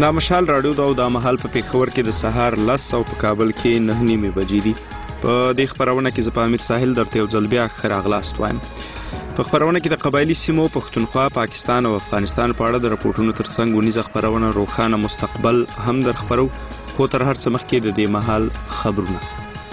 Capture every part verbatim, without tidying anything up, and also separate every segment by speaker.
Speaker 1: دا مشال راډیو دا او دا مهال په پېښور کې د سهار لس او په کابل کې نهه نیمې بجې دي. په دې خپرونه کې زه په امیر ساحل درته یو ځل بیا ښه راغلاست وایم. په خپرونه کې د قبایلي سیمو پښتونخوا، پاکستان او افغانستان په اړه د راپورټونو ترڅنګ ونیزه خپرونه روښانه مستقبل هم در خپرو، خو تر هر څه مخکې د دې مهال خبرونه.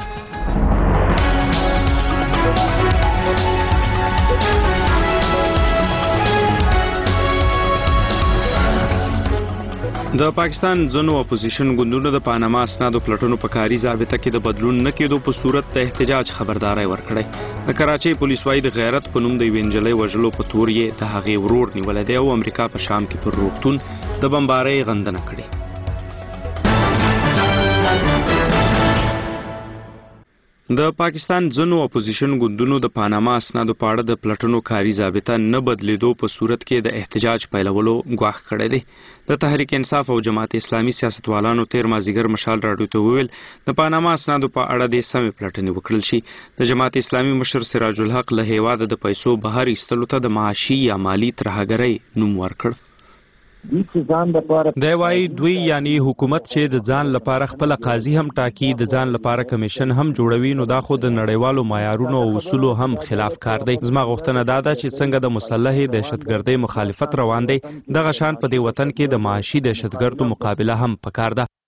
Speaker 1: د پاکستان ځینو اپوزیشن ګوندونو د پاناما اسنادو پلټنو په کاري ضابطه کې د بدلون نه کېدو په صورت د احتجاج خبرداری ورکړی. د کراچۍ پولیس وايي د غیرت په نوم د یوې نجلۍ وژلو په تور یې د هغې ورور نیولی دی او امریکا په شام کې پر روغتون د بمبارۍ غندنه کړې. د پاکستان ځینو اپوزیشن ګوندونو د پاناما اسنادو په اړه د پلټنو کاري ضابطه نه بدلیدو په صورت کې د احتجاج پیلولو ګواښ کړی دی. د تحریک انصاف او جماعت اسلامي سیاستوالانو تیر مازدیګر مشال راډیو ته وویل د پاناما اسنادو په اړه د سمې پلټنې وکړل شي. د جماعت اسلامي مشر سراج الحق له هیواده د پیسو بهر ایستلو ته د معاشي یا مالی ترهګرۍ نوم ورکړ. دی وايي دوی یعنی حکومت چې د ځان لپاره خپل قاضي هم ټاکي، د ځان لپاره کمیشن هم جوړوي، نو دا خو د نړیوالو معیارونو او اصولو هم خلاف کار دی. زما غوښتنه دا ده چې څنګه د مسلحې دهشتګردۍ مخالفت روان دی، دغه شان په دې وطن کې د معاشي دهشتګردو مقابله هم پکار ده.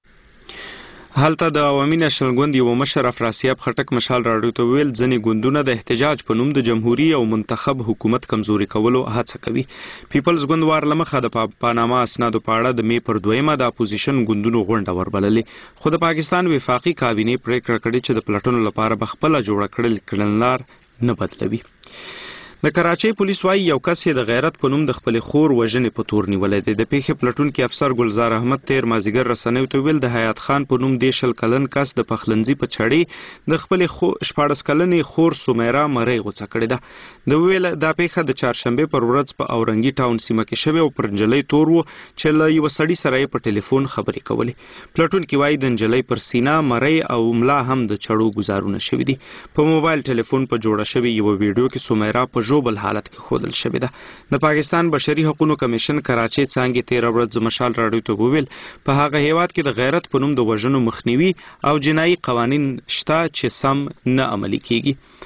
Speaker 1: هلته د عوامي نېشنل ګوند یو مشر افراسیاب خټک مشال راډیو ته ویل ځینې ګوندونه د احتجاج په نوم د جمهوري او منتخب حکومت کمزوري کولو هڅه کوي. پیپلز ګوند وار له مخه د پاناما اسنادو په اړه د مې پر دویمه د اپوزیشن ګوندونو غونډه وربللې، خو د پاکستان وفاقي کابینې پریکړه کړې چې د پلټنو لپاره به خپله جوړه کړل کړنلار نه بدلوي. د کراچۍ پولیس وايي یو کس یې د غیرت په نوم د خپلې خور وژنې په تور نیولی دی. د پیښې پلټونکي افسر ګلزار احمد تیر مازدیګر رسنیو ته ویل د حیات خان په نوم دې شل کلن کس د پخلنځي په چړې د خپلې شپاړس کلنې خور سمیرا مرۍ غوڅه کړې ده. د ویل دا پیښه د چهارشنبې پر ورځ په اورنګي ټاون سیمه کې شوې او پر نجلۍ تور و چې له یوه سړي سره یې په ټلیفون خبرې کولې. پلټونکي وايي د نجلۍ پر سینه، مرۍ او ملا هم د چړو ګزارونه شوي دي. په موبایل ټلیفون په جوړه شوې یوه ویډیو کې سمیرا په ژوبل حالت کې ښودل شوې ده. د پاکستان بشري حقوقو کمیشن کراچۍ څانګې تېره ورځ مشال راډیو ته وویل په هغه هیواد کې د غیرت په نوم د وژنو مخنیوي او جنایي قوانین شته چې سم نه عملي کیږي.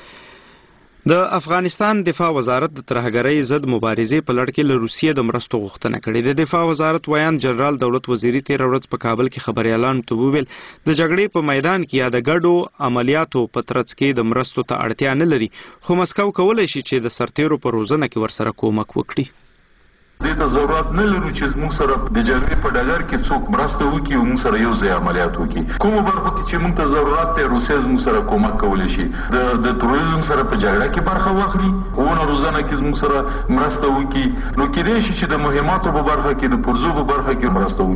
Speaker 1: د افغانستان دفاع وزارت د ترهګرۍ ضد مبارزې په لړ کې له روسیې د مرستو غوښتنه کړې ده. د دفاع وزارت ویاند جنرال دولت وزیري تېره ورځ په کابل کې خبریالانو ته وویل د جګړې په میدان کې یا د ګډو عملیاتو په ترڅ کې د مرستو ته اړتیا نه لري، خو مسکو کولی شي چې د سرتیرو په روزنه کې ورسره کومک وکړي.
Speaker 2: دې ته ضرورت نه لرو چې موږ سره د جګړې په ډګر کې څوک مرسته وکړي او موږ سره یو ځای عملیات وکړي. کومو برخو کې چې موږ ته ضرورت دی روسیه زموږ سره کومک کولی شي، د د تروریزم سره په جګړه کې برخه واخلي، ښوونه روزنه کې زموږ سره مرسته وکړي، نو کېدای شي چې د مهماتو په برخه کې د پرزو په برخه کې مرسته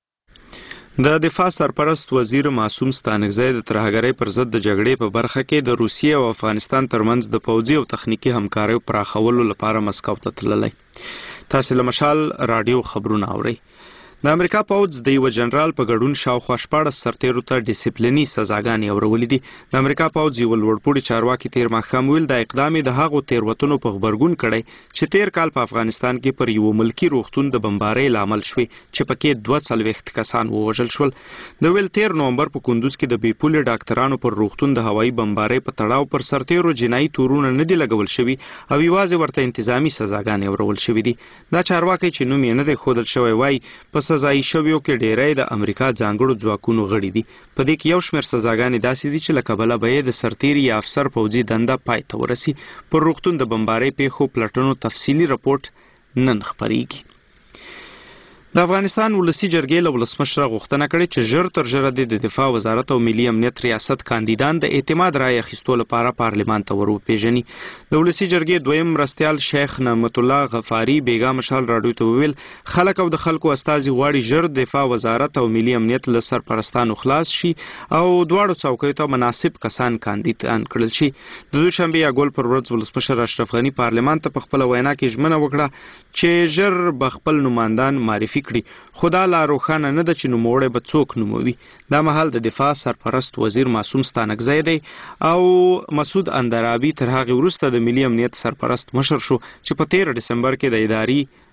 Speaker 2: وکړي.
Speaker 1: د دفاع سرپرست وزیر معصوم ستانکزی د ترهګرۍ پر ضد د جګړې په برخه کې د روسیې او افغانستان ترمنځ د پوځي او تخنیکي همکاریو پراخولو لپاره مسکو ته تللی. تاسو له مشال راډیو خبرونه اورئ. د امریکا پوځ د یو جنرال په ګډون شاوخوا شپاړس سرتیرو ته ډیسپلیني سزاګانې اورولې دي. د امریکا پوځ یو لوړپوړي چارواکي تیر ماښام ویل د اقدام د هغو تیروتنو په غبرګون کړی چې تیر کال په افغانستان کې پر یو ملکی روغتون د بمبارۍ لامل شوې چې پکې دوه څلوېښت کسان ووژل شول. د ویل تیر نومبر په کندوز کې د بې پولې ډاکټرانو پر روغتون د هوایي بمبارۍ په تړاو پر سرتیرو جنایي تورونه نه دي لګول شوي او یوازې ورته انتظامي سزاګانې اورول شوي دي. دا چارواکي چې نوم یې نه دی ښودل شوی وایي په سزایي شویو کې ډیری د امریکا ځانګړو ځواکونو غړي دي. په دې کې یو شمېر سزاګانې داسې دي چې له کبله به یې د سرتیر یا افسر پوځي دنده پای ته ورسي. پر روغتون د بمبارۍ پیښو پلټنو تفصیلي رپورټ نن خپریږي. د افغانستان ولسی جرګې له ولسمشره غوښتنه کړې چې ژر تر ژره د دفاع وزارت او ملي امنیت ریاست کاندیدان د اعتماد رایې اخیستو لپاره پارلمان ته ور وپېژني. د ولسی جرګې دویم مرستیال شیخ نعمت الله غفاري بیګا مشال راډیو ته وویل خلک او د خلکو استازي غواړي ژر دفاع وزارت او ملي امنیت له سرپرستانو خلاص شي او دواړو څوکیو ته مناسب کسان کاندیدان کړل شي. د دوشنبې یا ګول پر ورځ ولسمشر اشرف غني پارلمان ته په خپله وینا کې ژمنه وکړه چې ژر به خپل نمایندان معرفي کړي، خو دا لا روښانه نه ده چې نوموړی به څوک نوموي. دا مهال د دفاع سرپرست وزیر معصوم ستانکزی دی او مسعود اندرابي تر هغې وروسته د ملي امنیت سرپرست مشر شو چې په تېره ډسمبر کې د اداري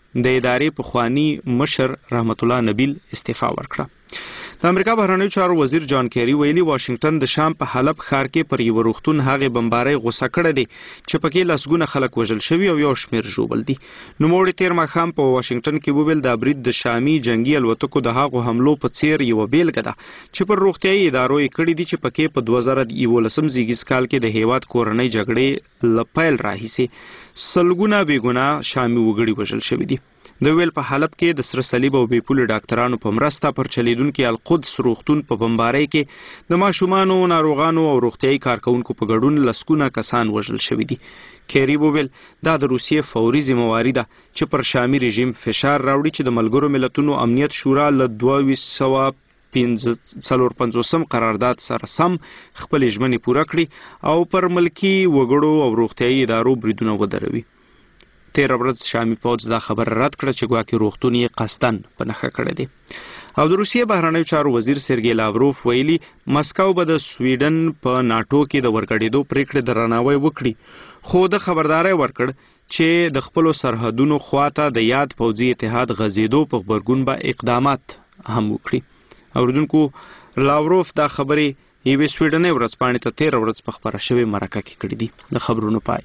Speaker 1: د ادارې پخوانی مشر رحمت الله نبیل استعفا ورکړه. د امریکا بهرنیو چارو وزیر جان کیری ویلي واشنگټن د شام په حلب ښار کې پر یو روغتون هغې بمبارۍ غوسه کړې دي چې پکې لسګونه خلک وژل شوي او یو شمېر ژوبل دي. نوموړي تېر ماښام په واشنگټن کې وویل دا برید د شامي جنگي الوتکو د هغو حملو په څیر یوه بیلګه ده چې پر روغتیایي ادارو یې کړې دي چې پکې په دوه زره یولسم زیږیز کال کې د هیواد کورنۍ جګړې له پیل راهیسې سلګونه بېګناه شامي وګړي وژل شوي دي. د ویل په حلب کې د سره صلیب او بې پولې ډاکټرانو په مرسته پر چلیدونکي القدس روغتون په بمبارۍ کې د ماشومانو، ناروغانو او روغتیایي کارکونکو په ګډون لسګونه کسان وژل شوي دي. کیری وویل دا د روسیې فوري ذمهواري ده چې پر شامي رژیم فشار راوړي چې د ملګرو ملتونو امنیت شورا له دوه سوه څلور پنځوسم قرارداد سره سم خپلې ژمنې پوره کړي او پر ملکي وګړو او روغتیایي ادارو بریدونه ودروي. تېره ورځ شامي پوځ دا خبره رد کړه چې ګواکې روغتون یې قصدن په نښه کړی دی. او د روسیې بهرنیو چارو وزیر سرګی لاوروف ویلي مسکو به د سویډن په ناټو کې د ورګډېدو پریکړې درناوی وکړي، خو د خبرداری ورکړ چې د خپلو سرحدونو خواته د یاد پوځي اتحاد غځېدو په غبرګون به اقدامات هم وکړي. اوریدونکو لاوروف دا خبرې یوې سویډنۍ ورځپاڼې ته تېره ورځ په خپره شوې مرکه کې کړي دي. د خبرونو پای.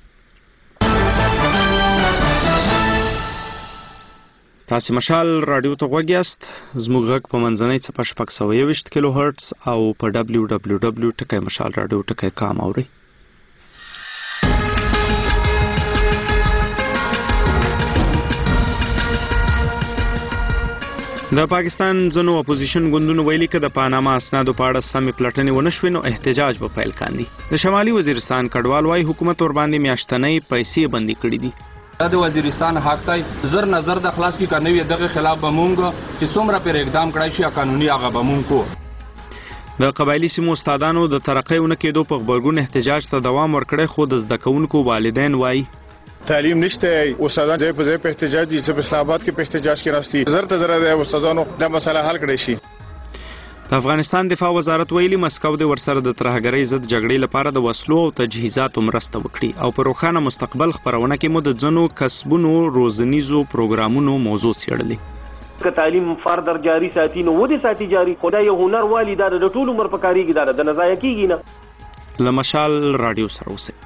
Speaker 1: تاسې مشال راډیو ته غوږ یاست. زموږ غږ په منځنۍ څپه شپږ سوه یوویشت کیلو هرټز او په ډبلیو ډبلیو ډبلیو ټکی مشال راډیو ټکی کام اورئ. د پاکستان ځینو اپوزیشن ګوندونو ویلي که د پاناما اسنادو په اړه سمې پلټنې ونه شوې نو احتجاج به پیل کاندي. د شمالي وزیرستان کډوال وایي حکومت ورباندې میاشتنۍ پیسې بندي کړي دي.
Speaker 3: د وزیرستان حق دی زر نظر د خلاص کی کنوی دغه خلاف بمونګ چې څومره پر اقدام کړای شي قانوني هغه بمونګ کو.
Speaker 1: د قبایلی سیمو استادانو د ترقیونه کېدو په غبرګون احتجاج ته دوام ورکړی، خو د زده کوونکو والدین وایي
Speaker 4: تعلیم نشته، استادان ځای په ځای په احتجاج دي، چې په اسلام آباد کې په احتجاج کې راستي زر ته زر د استادانو د مسله حل کړی شي.
Speaker 1: د افغانستان دفاع وزارت ویلي مسکو د ورسره د ترهګرۍ ضد جګړې لپاره د وسلو او تجهیزاتو مرسته وکړي او په روښانه مستقبل خپرونه کې مو د ځینو کسبونو روزنیزو پروګرامونو موضوع څېړلې.
Speaker 5: که تعلیم فردر جاری ساتي نو ودې ساتي جاری، خو دا یو هنر والی دا د ټول عمر په کارېږي، دا د نه ضایع کېږي نه.
Speaker 1: له مشال راډیو سره اوسئ.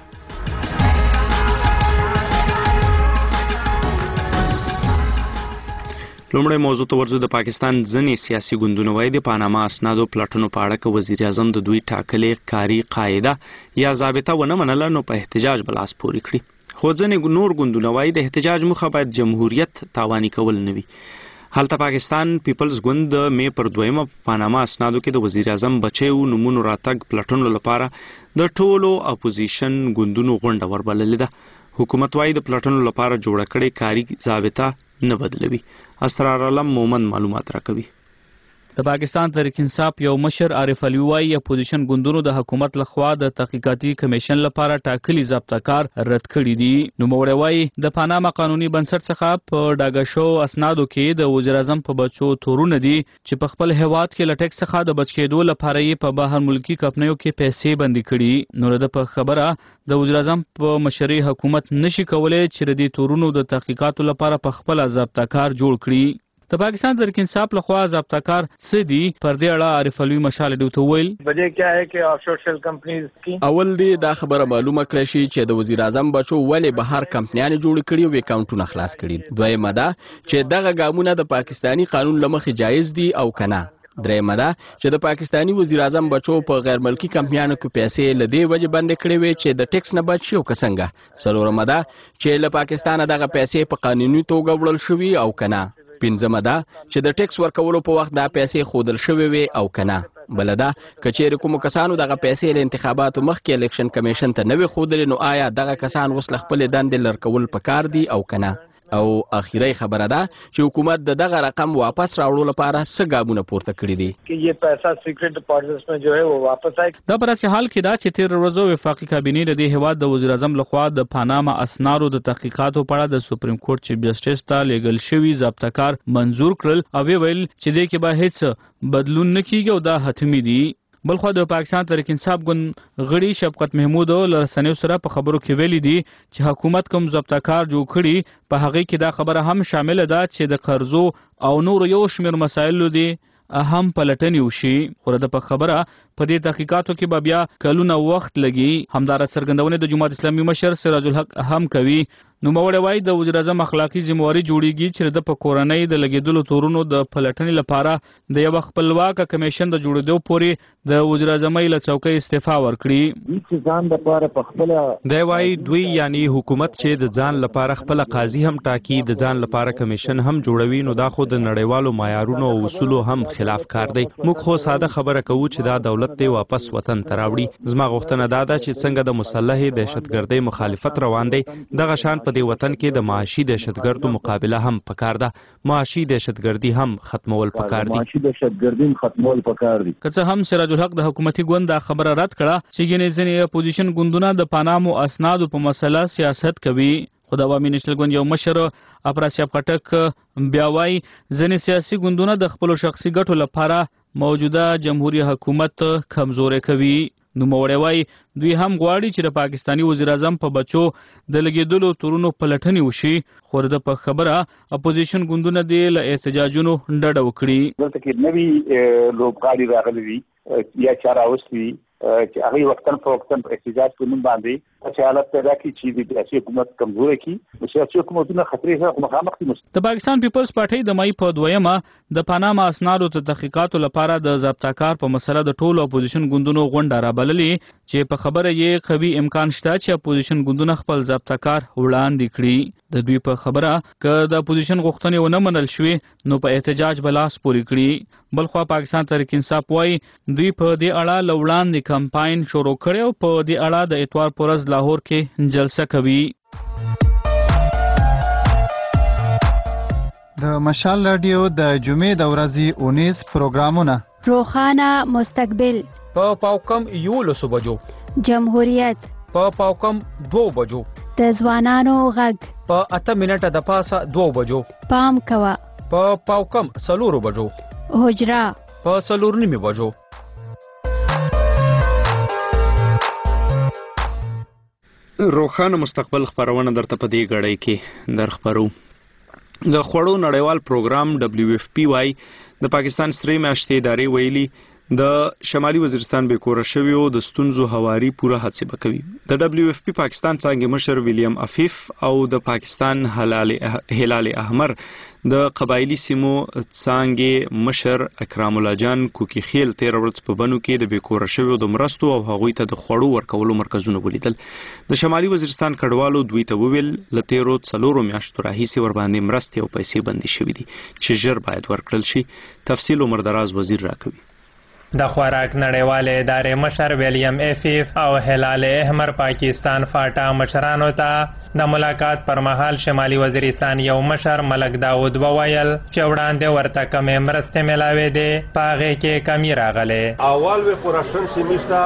Speaker 1: لومړی موضوع ته ورځو. د پاکستان ځینې سیاسي ګوندونه وایي د پاناما اسنادو پلټنو په اړه که وزیر اعظم د دوی ټاکلې کاري قاعده یا ضابطه ونه منله نو په احتجاج به لاس پورې کړي، خو ځینې نور ګوندونه وایي د احتجاج موخه باید جمهوریت تاواني کول نه وي. هلته پاکستان پیپلز ګوند د مې پر دویمه په پاناما اسنادو کې د وزیر اعظم بچیو نومونو راتګ پلټنو لپاره د ټولو اپوزیشن ګوندونو غونډه وربللې ده. حکومت وایي د پلټنو لپاره جوړه کړې کاري ضابطه نه بدلوي. اسرار علم مومن معلومات راکوي.
Speaker 6: د پاکستان تحریک انصاف یو مشر عارف علي وایي اپوزیشن ګوندونو د حکومت لخوا د تحقیقاتي کمیشن لپاره ټاکلي ضابطه کار رد کړي دي. نوموړی وایي د پاناما قانوني بنسټ څخه په ډاګه شو اسنادو کې د وزیر اعظم په بچو تورونه دي چې په خپل هیواد کې له ټیکس څخه د بچ کېدو لپاره یې په بهر ملکي کمپنیو کې پیسې بندي کړي. نو د په خبره د وزیر اعظم په مشرۍ حکومت نشي کولای چې د دې تورونو د تحقیقاتو لپاره په خپل ضابطه کار جوړ کړي. د پاکستان تحریک انصاف لخوا ضابطه کار څه دي پر دې اړه عارف علي مشال ډیو ته ویل
Speaker 7: وجہ کیا ہے کہ آف شور شیل کمپنیز کی
Speaker 8: اول دی دا خبره معلومه کړی شي چې د وزیر اعظم بچو ولې بهر کمپنیانې جوړ کړي او اکاونټونه خلاص کړي. دویمه ده چې دغه ګامونه د پاکستانی قانون لمخې جایز دي او کنه. درېمه ده چې د پاکستانی وزیر اعظم بچو په غیر ملکی کمپنیانو کې پیسې له دې وجې بندې کړې وې چې د ټیکس نه بچ شي او که څنګه. څلورمه ده چې له پاکستانه دغه پیسې په قانوني توګه وړل شوي او کنه. پنځمه ده چې د ټیکس ورکولو په وخت دا پیسې ښودل شوې وي او کنه. بله ده که چیرې کومو کسانو دغه پیسې له انتخاباتو مخکې الیکشن کمیشن ته نه وي ښودلې نو آیا دغه کسان اوس له خپلې دندې لر کول پکار دي او کنه. او اخیری خبره ده چې حکومت د دغه رقم واپس راوړو لپاره څه ګامونه پورته کړي دي
Speaker 7: کہ یہ پیسہ سیکرٹ ڈپازٹس میں جو ہے وہ واپس آئے.
Speaker 6: دا پر اسې حال کې دا چې تیر ورځو وفاقي کابینې د دې هواد د وزیر اعظم لخوا د پاناما اسنادو د تحقیقاتو په اړه د سپریم کورټ چیف جسټس ته لیږل شوي ضابطه کار منظور کړل او ویل چې دې کې به هیڅ بدلون نه کیږي او دا حتمي دي. بلخو د پاکستان تحریک انصاف ګوند غړي شفقت محمود له رسنیو سره په خبرو کې ویلي دي چې حکومت کوم ضبطکار جوړ کړي په هغه کې دا خبره هم شامل ده چې د قرضو او نور یو شمېر مسایلو دي اهم پلټنې وشي. خو د په خبره په دې تحقیقاتو کې به بیا کلونه وخت لګي. همدارس څرګندونه د جماعت اسلامي مشر سراج الحق هم کوي. نوموړی وایي د وزیر اعظم اخلاقي ذمہواري جوړیږي چې د په کورنۍ د لګیدلو تورونو د پلټنې لپاره د یو خپلواک کمیشن د جوړېدو پورې د وزیر اعظم له څوکۍ استعفا ورکړي.
Speaker 1: دی وایي دوی یعنی حکومت چې د ځان لپاره خپل قاضي هم ټاکي د ځان لپاره کمیشن هم جوړوي نو دا خو د نړیوالو معیارونو او اصولو هم خلاف کار دی. موږ خو ساده خبره کوو چې دا دولت دی واپس وطن ته راوړي. زما غوښتنه دا ده چې څنګه د مسلح دهشتګردۍ مخالفت روان دی دغه شان په دې وطن کې د معاشي دهشتګردو مقابله هم پکار ده. معاشي دهشتګردي هم ختمول پکار دي. معاشي
Speaker 9: دهشتګردي ختمول پکار دي.
Speaker 6: که څه هم سراج الحق د حکومتي ګوند دا خبره رد کړه چې ګینې ځینې اپوزیشن ګوندونه د پانامو اسنادو په مسله سیاست کوي. خو د عوامي نېشنل ګوند یو مشر افراسیاب خټک بیا وایي ځینې سیاسي ګوندونه د خپلو شخصي ګټو لپاره موجوده جمهوریت حکومت کمزوری کوي. نوموړی وایي دوی هم غواړي چې د پاکستاني وزیر اعظم په بچو د لګیدلو تورونو پلټنې وشي. خو د په خبره اپوزیشن ګوندونه دې له احتجاجونو ډډه وکړي.
Speaker 9: دلته کې نوي لوبغاړي راغلي دي یا چاره اوسوي چې هغه وختن په وختن په احتجاج په نوم باندې چې حالت پیدا کی چې د سیاسي حکومت کمزوري کی د سیاسي حکومتونو خطرې سره مخامخ دي.
Speaker 6: د پاکستان پیپلز پارټي د مای په دویمه د پاناما اسنادو ته تحقیقاتو لپاره د ضبطکار په مسله د ټولو اپوزیشن ګوندونو غونډه رابللې چې په خبره یې قوي امکان شته چې اپوزیشن ګوندونه خپل ضبطکار وړاندې کړي. د دوی په خبره که د اپوزیشن غوښتنې ونه منل شوې نو په احتجاج بلاس پورې کړي. بلخو پاکستان تحریک انصاف وایي دوی په دې اړه له وړاندې کمپاین شروع کړی او په دې اړه د اتوار په ورځ لاهور کې جلسه کوي.
Speaker 10: د مشال رادیو د جمعې د ورځې اونیز پروګرامونه
Speaker 11: روخانه مستقبل
Speaker 12: په پاوکم یولسو بجو،
Speaker 11: جمهوریت
Speaker 12: په پاوکم دو بجو،
Speaker 11: د ځوانانو غږ
Speaker 12: په اته منټه د پاسه دو بجو،
Speaker 11: پام کوه
Speaker 12: په پاوکم څلورو بجو،
Speaker 11: حجره
Speaker 12: په څلور نیمې بجو.
Speaker 1: روخانه مستقبل خبرونه درته په دې غړۍ کې در خبرو. د خوړو نړیوال پروګرام دبليو اف پی واي د پاکستان سترې میاشتې ادارې ویلي د شمالي وزیرستان به کور شوی او د ستونزو هواري پوره هڅه وکوي. د دبليو اف پی پاکستان څنګه مشر ویلیام افیف او د پاکستان هلال هلال احمر د قبایلی سیمو څنګه مشر اکرام الله جان کوکی خیل تیر ورځ په بنو کې د بیکور شوی د مرستو او هغوی ته د خوړو ورکولو مرکزونه ولیدل. د شمالي وزیرستان کډوالو دوی ته وویل لته څلورو میاشتو راهیسې ور باندې مرستې او پیسې بندي شوې دي چې ژر باید ورکړل شي. تفصیل عمر دراز وزیر راکوي.
Speaker 13: د خوراک نړیوالې ادارې مشر ویلیام افیف او هلال احمر پاکستان فاټا مشرانو ته د ملاقات پر مهال شمالي وزیرستان یو مشر ملک داود وویل چې وړاندې ورته کمې مرستې ملاوې دي په هغې کې کمی راغلې.
Speaker 14: اول به پوراشن سیمیستا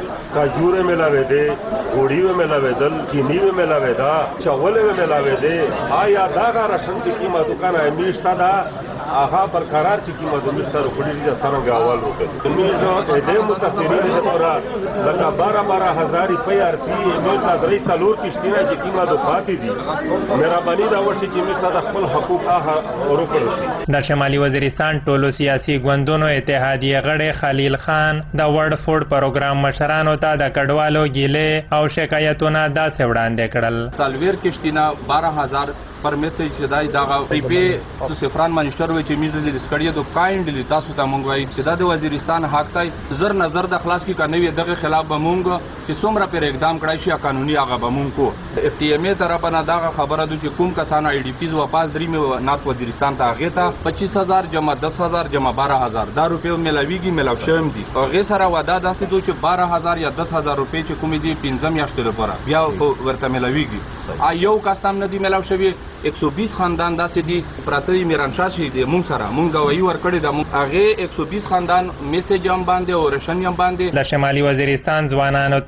Speaker 14: کاجوره ملاوې دي، غوړي و ملاوېدل، چینی و ملاوېدا، چاول و ملاوېدې. آیا دغه راشن چې قیمت وکړه میشته ده هغه پر قرار چې قیمت میشته وکړي د څنګه اول وکړي. میزو دې متاثرین لپاره لکه بارہ بارہ هزار روپۍ ارسي میل تا درې څلور کشتینه چې قیمت پاتې دي. مهرباني دا ورشي چې میشته د خپل حقوق هغه ورکړل شي.
Speaker 13: د شمالي وزیرستان ټولو سیاسي ګوندونو اتحادیه غړی خلیل خان د ورډ فوډ پروګرام مشرانو ته د کډوالو ګیلې او شکایتونه داسې وړاندې کړل.
Speaker 3: سالویر کشتینه بارہ هزار پر میسج چې دای دغه پریپې د سفران منیسټر وی چې میز د سکړی د کایندلی تاسو ته مونږ وایي چې د وزیرستان حق ته زر نظر د خلاص کی کنوي دغه خلاف به مونږ چې څومره پر اقدام کړای شي قانوني هغه به مونږ کو. اف ټی ایم ای طرفه نه دغه خبره ده چې کوم کسان ای ډی پیز واپس درې مې نات وزیرستان ته هغه ته پچیس هزار جمع دس هزار جمع بارہ هزار دا روپیو ملاویږي ملاو شوم دي. هغه سره وعده داسې دوی چې بارہ هزار یا دس هزار روپۍ چې کومې دي پنځم میاشتې لپاره بیا ورته ملاویږي. ا یو کسان نه دی ملاو شوی ایک سو بیس خاندان داسې دي پراته میرانشاه شي دي مونږ سره مونږ گواهی ورکړې ده. هغه ایک سو بیس خاندان میسج هم باندې او رشن هم باندې.
Speaker 13: د شمالي وزیرستان ځوانانو ته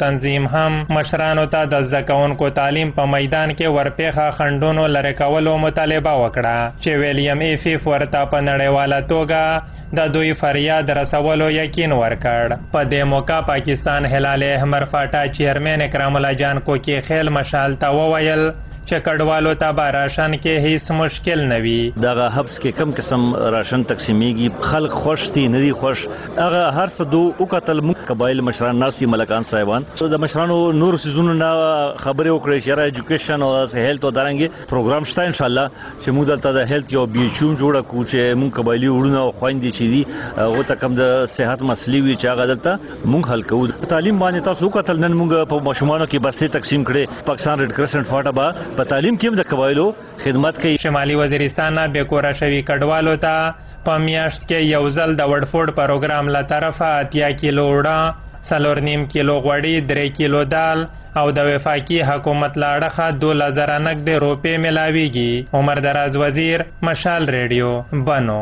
Speaker 13: تنظیم هم مشرانو ته د زده کوونکو تعلیم په میدان کې ورپېښه خنډونو لرې کولو مطالبه وکړه چې ویلیم ایفیف ورته په نړیواله توګه د دوی فریاد رسولو یقین ورکړ. په دې موقع پاکستان هلال احمر فاټا چیرمن اکرام الله جان کوکی خیل مشال ته وویل چې کډوالو ته به راشن کې هیڅ مشکل نه وي.
Speaker 15: دغه حبس کې کم قسم راشن تقسیمیږي، خلک خوش دي نه دي خوش، هغه هر څه دو او قتل قبایل مشران ناسي ملکان صاحبان د مشرانو نور سيزونو نه خبرې وکړي چې را ایجوکیشن او هیلث او دارنګي پروګرام شته ان شاء الله چې موږ دلته د هیلث یو بي ایچ ام جوړه کو چې موږ قبایلی وړونه او خويندې چې دي هغه ته کم د صحت مسلې وي چې هغه دلته موږ حل کوو. تعلیم باندې تاسو قتل نن موږ په ماشومانو کې بسې تقسیم کړي. پاکستان ریډ کرسنټ فاټا با په تعلیم کې د قبایلو خدمت کوي.
Speaker 13: شمالي وزیرستان نه بیکوره شوي کډوالو ته په میاشت کې یو ځل د وډفورډ پروګرام له طرفه اتیا کیلو وړه، څلور نیم کیلو غوړي، درې کیلو دال او د وفاقي حکومت له اړخه دولس زره نقدې روپۍ ملاویږي. عمر دراز وزیر، مشال ریډیو، بنو.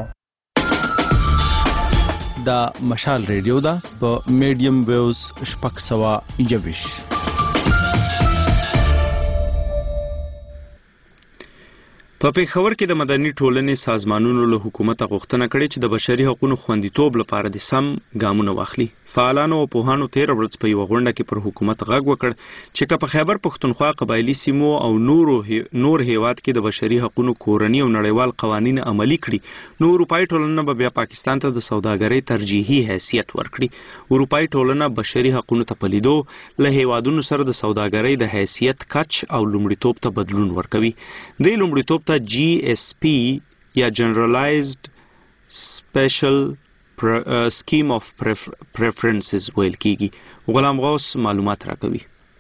Speaker 8: دا مشال ریډیو ده په میډیم ویوز شپږ سوه یوویش.
Speaker 1: په پیښور کې د مدني ټولنې سازمانونو له حکومت غوښتنه کړې چې د بشري حقوقو خوندیتوب لپاره د سم ګامونه واخلي. فعالانو او پوهانو تیر ورځ په یو غونډه کې پر حکومت غږ وکړ چې که په خیبر پښتونخوا قبایلی سیمو او نورو نور هیواد کې د بشري حقوقو کورنی او نړیوال قوانین عملي کړي نو اروپאי ټولنه به بیا پاکستان ته د سوداګرۍ ترجیحي حیثیت ورکړي. اروپאי ټولنه بشري حقوقو ته په لیدو له هیوادونو سره د سوداګرۍ د حیثیت کچ او لومړیتوب ته بدلون ورکوي. د لومړیتوب ته جی ایس پی یا جنرالایزد سپیشل سکیم اف پریفرنسز ویل کیږي. غلام غوث معلومات راکوي.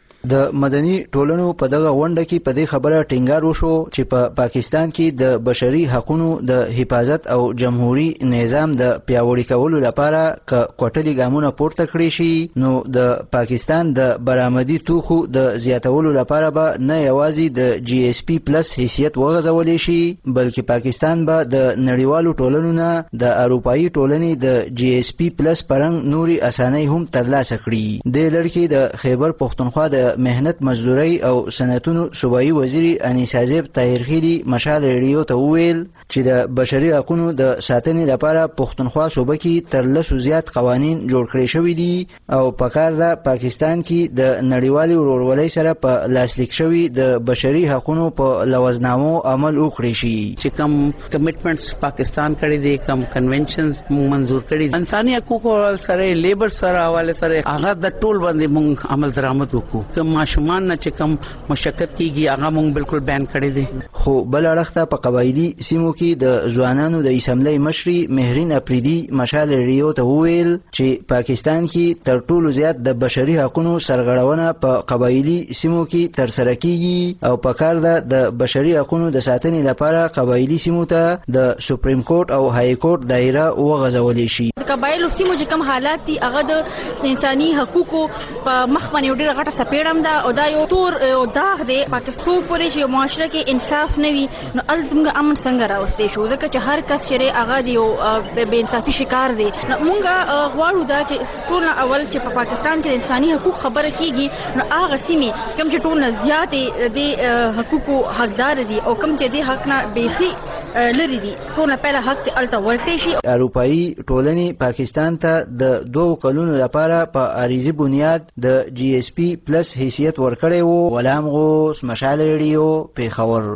Speaker 16: د مدني ټولنو په دغه غونډه کې په دې خبره ټینګار وشو چې په پا پاکستان کې د بشري حقوقو د حفاظت او جمهوریت نظام د پیاوړي کولو لپاره ک کوټلي ګامونه پورته کړی شي نو د پاکستان د برآمدي توخو د زیاتولو لپاره به نه یوازې د جی ایس پی پلس حیثیت وغځولې شي بلکې پاکستان به د نړیوالو ټولنو نه د اروپאי ټولنې د جی ایس پی پلس پرنګ نوري اسانۍ هم ترلاسه کړي. د لړکی د خیبر پښتونخوا د مهنت مزدوري او صنعتونو صوبایي وزیر انیسا زیب طاهرخیلی مشال ریډیو ته وویل چې د بشري حقوقو د ساتنې لپاره پښتونخوا صوبه کې تر لسو زیات قوانین جوړ کړي شوي دي او په کار ده پاکستان کې د نړیوالي ورورولۍ سره په لاسلیک شوي د بشري حقوقو په لوزنامو عمل وکړي شي.
Speaker 17: چې کوم کمټمنټس پاکستان کړي دي، کوم کنونشنز منظور کړي دي، انساني حقوقو سره لیبر سره حواله سره هغه د ټول باندې موږ عمل درآمد وکړو. ماشومان نه چې کوم مشکل کیږي هغه مونږ بالکل بیان کړی دي.
Speaker 16: خو بل اړخته په قبایلی سیمو کې د ځوانانو د اسمبلی مشري مهرین اپریدي مشال ریډیو ته وویل چې پاکستان کې تر ټولو زیات د بشري حقوقو سرغړونه په قبایلی سیمو کې تر سره کیږي او په کار ده د بشري حقوقو د ساتنې لپاره قبایلی سیمو ته د سپریم کورټ او های کورټ دایره وغځولې شي.
Speaker 18: د قبایلو سیمو چې کوم حالات دي هغه د انساني حقوقو په مخ باندې ډېره غټه سپېړه دا او دا یو تور او داغ دی پاکستان پورې چې معاشره کې انصاف نه وي نو ال زموږ امن څنګه راوستي شو ځکه چې هر کس چې هغه دی او بے انصافي شکار دی. نو موږ غواړو دا چې ټول اول چې په پاکستان کې انساني حقوق خبره کیږي نو هغه سیمې کوم چې ټول زیاتې د حقوقو حقدار دي او کوم چې د حق نه بیخي لري دي ټول په حق ته الته ورته شي.
Speaker 16: اروپאי ټولنې پاکستان ته د دوه کلونو لپاره په عریضي بنیاد د جی ایس پی پلس حیثیت ورکړی وو. غلام غوث، مشال ریډیو، پیښور.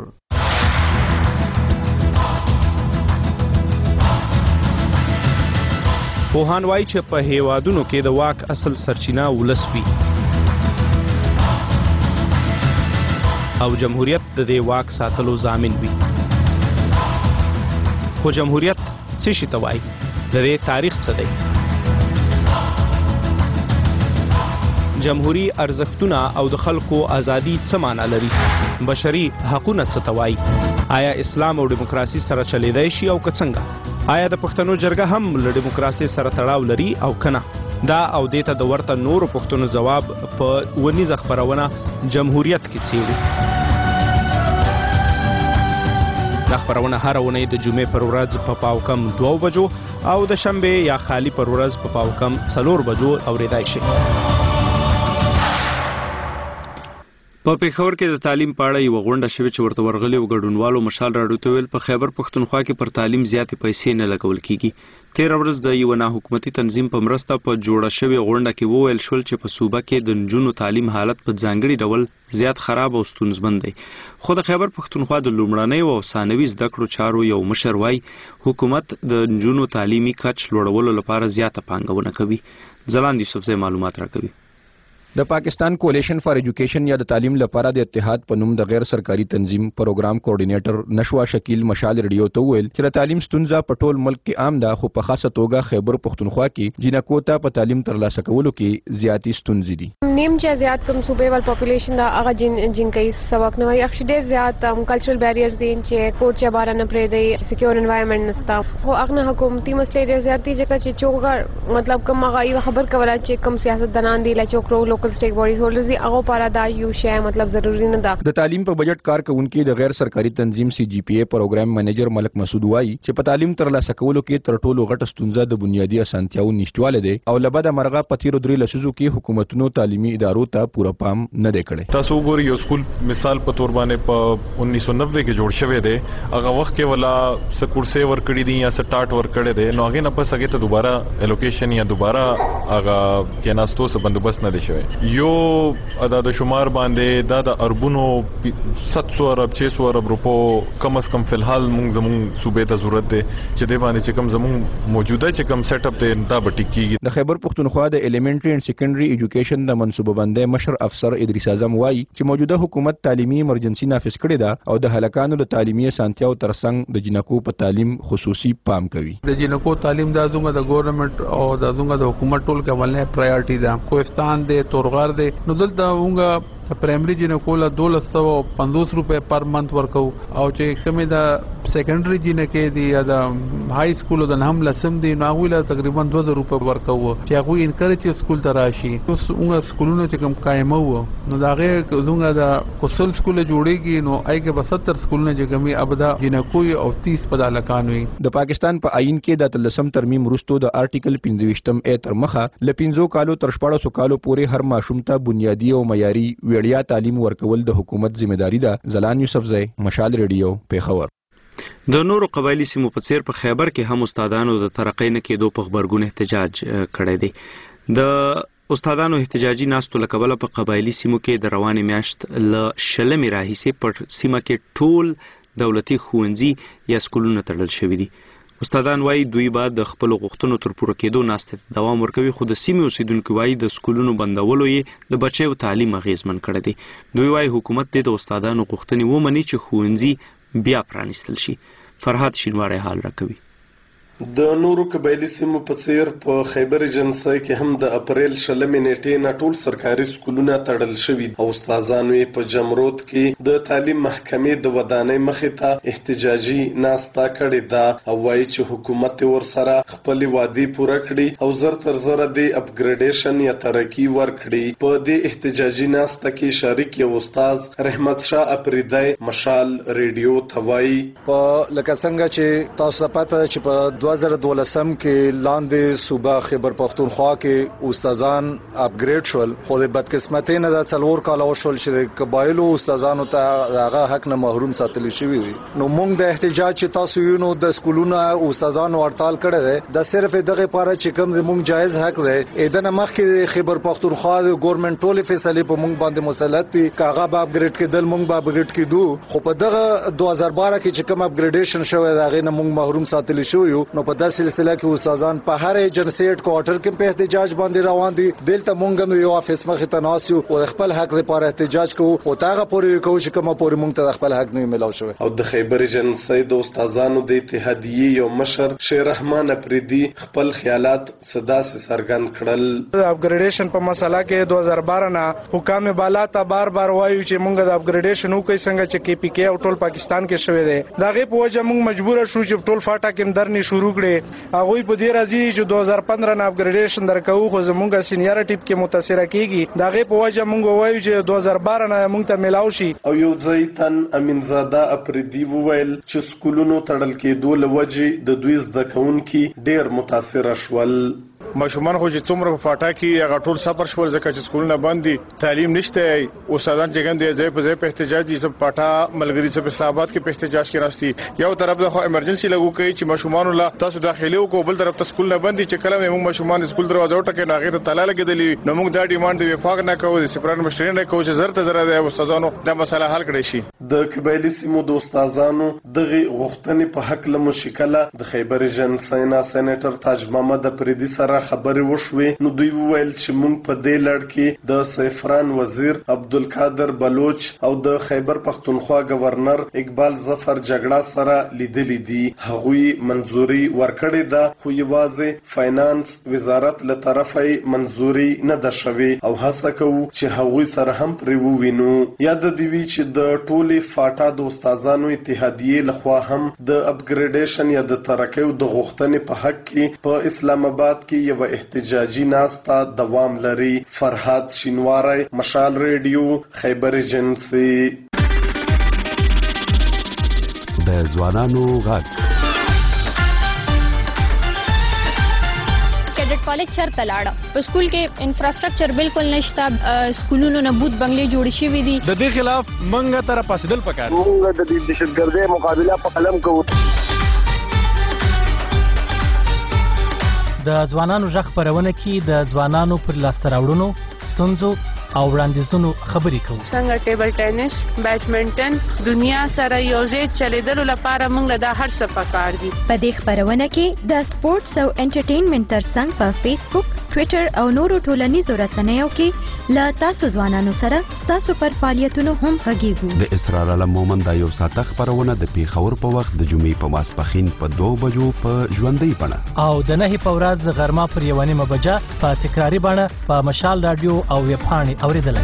Speaker 1: پوهان وایي چې په هیوادونو کې د واک اصل سرچینه ولس وي او جمهوریت د دې واک ساتلو ضامن وي. خو جمهوریت څه شي ته وایي؟ د دې تاریخ څه دی؟ جمهوری ارزښتونه او د خلکو ازادي څه معنا لري؟ بشري حقوقونه څه ته وایي؟ آیا اسلام او دیموکراسي سره چلیدای شي او که څنګه؟ آیا د پښتنو جرګه هم له دیموکراسي سره تړاو لري او کنه؟ دا او دې ته د ورته نورو پښتنو ځواب په ونیزه خپرونه جمهوریت کې څیړو. دا خبرونه هر اونۍ د جمعې پر ورځ په پاو کم دوه بجو او د شنبه یا خالی پر ورځ په پاو کم څلور بجو اوریدای شي. په پېښور کې د تعلیم په اړه یوه غونډه شوې چې ورته ورغلي و ګډونوالو مشال راډیو ته ویل په خیبر پښتونخوا کې پر تعلیم زیاتې پیسې نه لګول کیږي. تېره ورځ د یوه ناحکومتي تنظیم په مرسته په جوړه شوې غونډه کې وویل شول چې په صوبه کې د نجونو تعلیم حالت په ځانګړي ډول زیات خراب او ستونزمن دی. خو د خیبر پښتونخوا د لومړنیو او ثانوي زده کړو چارو یو مشر وایي حکومت د نجونو تعلیمي کچ لوړولو لپاره زیاته پانګونه کوي. ځلاند یوسفزی معلومات راکوي.
Speaker 19: د پاکستان کولیشن فار ایجوکیشن یا د تعلیم لپاره د اتحاد په نوم د غیر سرکاري تنظیم پروګرام کوارډینیټر نشوا شکیل مشال ریډیو ته ویل چې د تعلیم ستونزه په ټول ملک کې عام ده خو په خاصه توګه خیبر پښتونخوا کې جنکو ته په تعلیم ترلاسه کولو کې زیاتی ستونزې دي.
Speaker 20: نیم چې زیات کم صوبې ول پاپولیشن دا هغه جن جن کوي سبق نه وي اخشي ډیر زیات کلچرل بیریئرز دي چې کوټ چې بارا نه پرې دی سکیور انوایرنمنت نستا خو هغه حکومتي مسلې ډیر زیات دي چې چوکر مطلب کوم هغه خبر کوله چې کم سیاست دنان دي لا چوکرو لوکل سټیک باډیز هولډرز دي هغه لپاره دا یو شی مطلب ضروری نه ده.
Speaker 19: د تعلیم په بجټ کارکونکو د غیر سرکاري تنظیم سی جی پی ای پروګرام منیجر ملک مسعود وایي چې په تعلیم ترلاسه کولو کې تر ټولو غټه ستونزه د بنیادی اسانتیاو نشټواله ده او لبد مرغه پتیرو درې لسیزو کې حکومتونو تعلیمي ادارو ته پوره پام نه دی کړی.
Speaker 21: تاسو وګورئ یو سکول مثال په تور باندې په انیس سو نوے کې جوړ شوی دی هغه وخت کې ولا سکورسي ور کړی دي یا سټارټ ور کړی دی نو هغه نه پس هغه ته دوباره الوکیشن یا دوباره هغه کې ناستو څه بندوبست نه دی شوی. یو ادا د شمار باندې دا د اربونو سات سو ارب چھ سو ارب روپو کم از کم فلحال موږ زموږ صوبې ته ضرورت دی چې د باندې چې کم زموږ موجوده چې کم سیټ اپ دی دا بټیکيږي.
Speaker 19: د خیبر پښتونخوا د ایلیمنټری اند سیکنډري ایجوکیشن د منصوبه بندۍ مشر افسر ادریس اعظم وایي چې موجوده حکومت تعلیمي ایمرجنسي نافذ کړې ده او د هلکانو د تعلیمي اسانتیاو ترڅنګ د جنکو په تعلیم خصوصي پام کوي.
Speaker 22: د جنکو تعلیم د ازونګه د ګورنمنت او د ازونګه د حکومت ټول کولنه پرایورټي ده. کوهستان دی تورغار دی نو دلته ونګه پرایمری جنکو له دولس سو پنځوس روپے پر منث ورکو او چې کومه د سیکنډري جنکې دی یا د های سکول د هم لسم دی نو هغه له تقریبا دوه زره روپے ورکو چې هغه انکریج سکول ته راشي. اوس ونګه سکولونه چې کوم قائم وو نو داغه زونګه د کوسل سکول جوړیږي نو ایګه به ستر سکولونه چې کومي ابدا جنکو او تیس په لکان وي.
Speaker 19: د پاکستان په آئین کې د تلسم ترمیم وروسته د آرټیکل پنځه ویشتم ا تر مخه ل پنځو کالو تر شپږ کالو پورې هر ماشوم ته بنیادی او معیاري وړیا تعلیم ورکول د حکومت ذمہداري ده. ځلان یوسفزی مشال ریډیو پیښور.
Speaker 1: د نورو قبایلی سیمو په څیر په خیبر کې هم استادانو د ترقۍ نه کېدو په خبرګون احتجاج کړی دی. د استادانو احتجاجي ناستو له کبله په قبایلی سیمو کې د روانې میاشت له شلمې راهیسې په سیمه کې ټول دولتي ښوونځي یا سکولونه تړل شوي دي. استادان وایي دوی به د خپلو غوښتنو تر پوره کېدو ناستې ته دوام ورکوي خو د سیمې اوسیدونکي وایي د سکولونو بندولو یې د بچیو تعلیم اغېزمن کړی دی. دوی وایي حکومت دې د استادانو غوښتنې ومني چې ښوونځي بیا پرانیستل شي. فرهاد شینواری حال راکوي.
Speaker 23: د نورو قبایلی سیمو په څیر په خیبر ایجنسی کې هم د اپریل شلمې نیټې نه ټول سرکاري سکولونه تړل شوي او استادانو یې په جمرود کې د تعلیم محکمې د ودانۍ مخې ته احتجاجي ناستا کړې ده او وایي چې حکومت ورسره خپلې وعدې پوره کړي او زر تر زره د اپګریډیشن یا ترقي ورکړي. په دې احتجاجي ناستا کې شریک یو استاد رحمت شاه اپریدی مشال ریډیو ته وایي
Speaker 24: په لکه څنګه چې تاسو پته چې په دوه زره دولسم کې لاندې صوبه خیبر پښتونخوا کې استادان اپګریډ شول خو د بدقسمتۍ نه د څلور کاله وشول چې د قبایلو استادانو ته هغه حق نه محروم ساتل شوی وي. نو موږ د احتجاج چې تاسو یو نو د سکولونو استادانو هړتال کړی دی د صرف دغه لپاره چې کوم موږ جایز حق دی اېدنه مخکې خیبر پښتونخوا د ګورنمنت ټول فیصله په موږ باندې مسلط دي کاغه به اپګریډ کېدل موږ به اپګریډ کېدو خو په دغه دوه هزار بارہ کې چې کوم اپګریډیشن شوی دا غي نه موږ محروم ساتل شوی نو په داسې سلسله کې استادان په هر ایجنسی هډ کوارټر کې په احتجاج باندې روان دي. دلته مونږ هم یو افیس مخې ته ناست یو او خپل حق لپاره احتجاج کوو او تاغه پورې کوو چې کومه پورې مونږ ته خپل حق نه ملاو شوی.
Speaker 23: او د خیبر ایجنسی د استادانو د اتحادیې یو مشر شیر رحمان اپریدی خپل خیالات صدا سي څرګند کړل.
Speaker 25: د اپګریډیشن په مسله کې دوه هزار بارہ نه حکام بالا ته بار بار وایو چې مونږ د اپګریډیشن وکړو څنګه چې کې پی کې او ټول پاکستان کې شوی دی دا غي په وجه مونږ مجبور شو چې ټول فاټا کې درنی شروع کړي. هغه په دې راځي چې دوه هزار پندرہ نه اپګریډیشن درکو خو زمونږه سینیریټی کې متاثر کیږي دا غي په وجه مونږ وایو چې دوه هزار بارہ نه مونږ ته ملاو شي.
Speaker 23: او یو ځای تن امینزاده اپریدی وویل چې سکولونو تړل کېدو لوجه د دوی زده کوونکي ډیر متاثر شول.
Speaker 2: ماشومان خو چې څومره په فاټا کې هغه ټول سفر شول ځکه چې سکولونه بند دي تعلیم نشته استادان چې ګندې ځای په ځای په احتجاج دي سب فاټا ملګری سب اسلام آباد کې په احتجاج کې راستي یو طرف د ایمرجنسي لګو کوي چې ماشومان له تاسو داخلي او بل طرف ته سکول نه بند دي چې کله موږ ماشومان سکول دروازه وټکې ناغه ته تاله لګېدلې نو موږ دا ډیماند د وفاق نه کوو د سپران مشرین نه کوو چې زرته زره د استادانو د مسله حل کړي شي
Speaker 23: د قبایلی سیمو د استادانو دغه غوښتنې په حق له مشکله د خیبر جنسینا سېنیټر تاج محمد پردي سره خبرې وشوې نو دوی وویل چې موږ په دې لړ کې د سیفران وزیر عبدالقادر بلوچ او د خیبر پختونخوا گورنر اقبال ظفر جګړه سره لیدلې دي هغوی منځوري ورکړې ده خو یوازې فاینانس وزارت له طرفه منځوري نه ده شوې او هڅه کوو چې هغوی سره هم پرې ووینو یاد دی وی چې د ټولې فاټا د استادانو اتحادیې لخوا هم د اپګریډیشن یا د ترقۍ د غوښتنې په حق کې په اسلام آباد کې یو احتجاجي ناسته دوام لري فرحات شینواری مشال ریډیو خیبر ایجنسی
Speaker 4: د ځوانانو غږ
Speaker 5: کالج چرته لاړه په سکول کې انفراستراکچر بالکل نشته سکولونو نه بوت بنگلې جوړ شوې دي
Speaker 2: د دې خلاف منګه تر پاسدل پکار
Speaker 7: موږ د دې دهشتګردۍ مقابله په قلم کوو
Speaker 9: د ځوانانو ژغ خپرونه کې د ځوانانو پر لاسته راوړنو ستونزو او وړاندیزونو خبرې کوو
Speaker 26: څنګه ټیبل ټینس بیډمنټن دنیا سره یوځای چلیدلو لپاره موږ له هر څه پکار دي
Speaker 11: په دې خبرونه کې د سپورتس او انټرټینمنټ ترڅنګ په فیسبوک ټوئیټر او نورو ټولنیزو رسنیو کې له تاسو ځوانانو سره تاسو پر فعالیتونو هم غږیږو
Speaker 4: د اسرار علم مومن دا یو ساعته خبرونه د پیښور په وخت د جمعې په ماسپښین په دوه بجو په ژوندۍ بڼه
Speaker 9: او د نهي په ورځ غرمه پر یوه نیمه بجه په تکراري بڼه په مشال رادیو او ویبپاڼې اوریدلای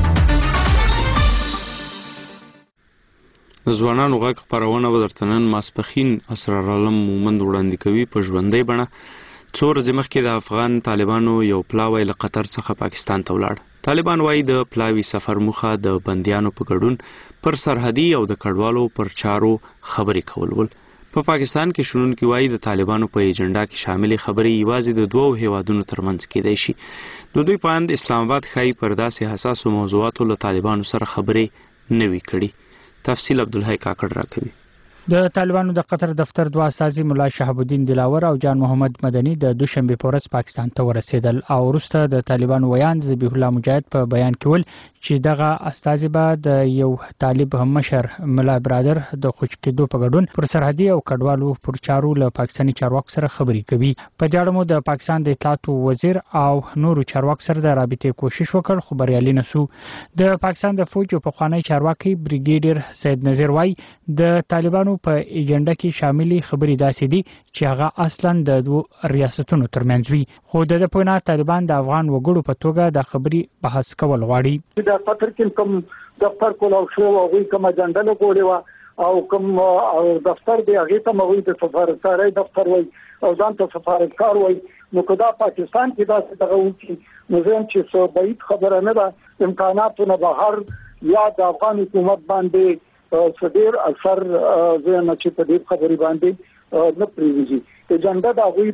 Speaker 1: د ځوانانو غږ خپرونه به درته نن ماسپښین اسرار عالم مومند وړاندې کوي په ژوندۍ بڼه څو ورځې مخکې د افغان طالبانو یو پلاوی له قطر څخه پاکستان ته ولاړ طالبان وایي د پلاوي سفر موخه د بندیانو په ګډون پر سرحدي او د کډوالو پر چارو خبرې کول ول په پاکستان کې شنونکي وایي د طالبانو په ایجنډا کې شامل خبرې یوازې د دوو هیوادونو ترمنځ کېدای شي د دوی په اند اسلام آباد ښایي پر داسې حساسو موضوعاتو له طالبانو سره خبرې نه وي کړي تفصیل عبدالحی کاکړ راکوي
Speaker 27: د طالبانو د قطر دفتر دوه استاذي مولا شهاب الدین دلاور او جان محمد مدني د دوشنبه په ورځ پاکستان ته ورسېدل او وروسته د طالبانو ویان ذبیح الله مجاهد په بیان کې ول چې دغه استاذي به د یو طالب هم مشر مولا برادر د خوچ کېدو په ګډون پر سرحدي او کډوالو پر چارو له پاکستاني چارواکو سره خبرې کوي په دې اړه مو د پاکستان د اطلاعاتو وزیر او نورو چارواکو سره د رابطې کوشش وکړ خو بریالي نشو د پاکستان د فوج په خوانی چارواکي بریګیډر سید نذیر وای د طالبانو په ایجنډا کې شاملې خبرې داسې دي چې هغه اصلا د دوه ریاستونو ترمنځ وي خو د پونا طالبان د افغان وګړو په توګه د خبرې بحث کول غواړي
Speaker 28: د قطر کې کوم دفتر کول او شو او کوم اجنډا له کوړې او کوم دفتر دی هغه ته موږ د سفارتکارۍ دفتر وای او ځان ته سفارتکار وای نو کدا پاکستان کې دا څه دغه وکی نو زم چې سو بعید خبره نه ده امکاناتونه بهر یا د افغان حکومت باندې صدر اثر زنه چې په دې خبرې باندې نه پریږي اجنډا دا وی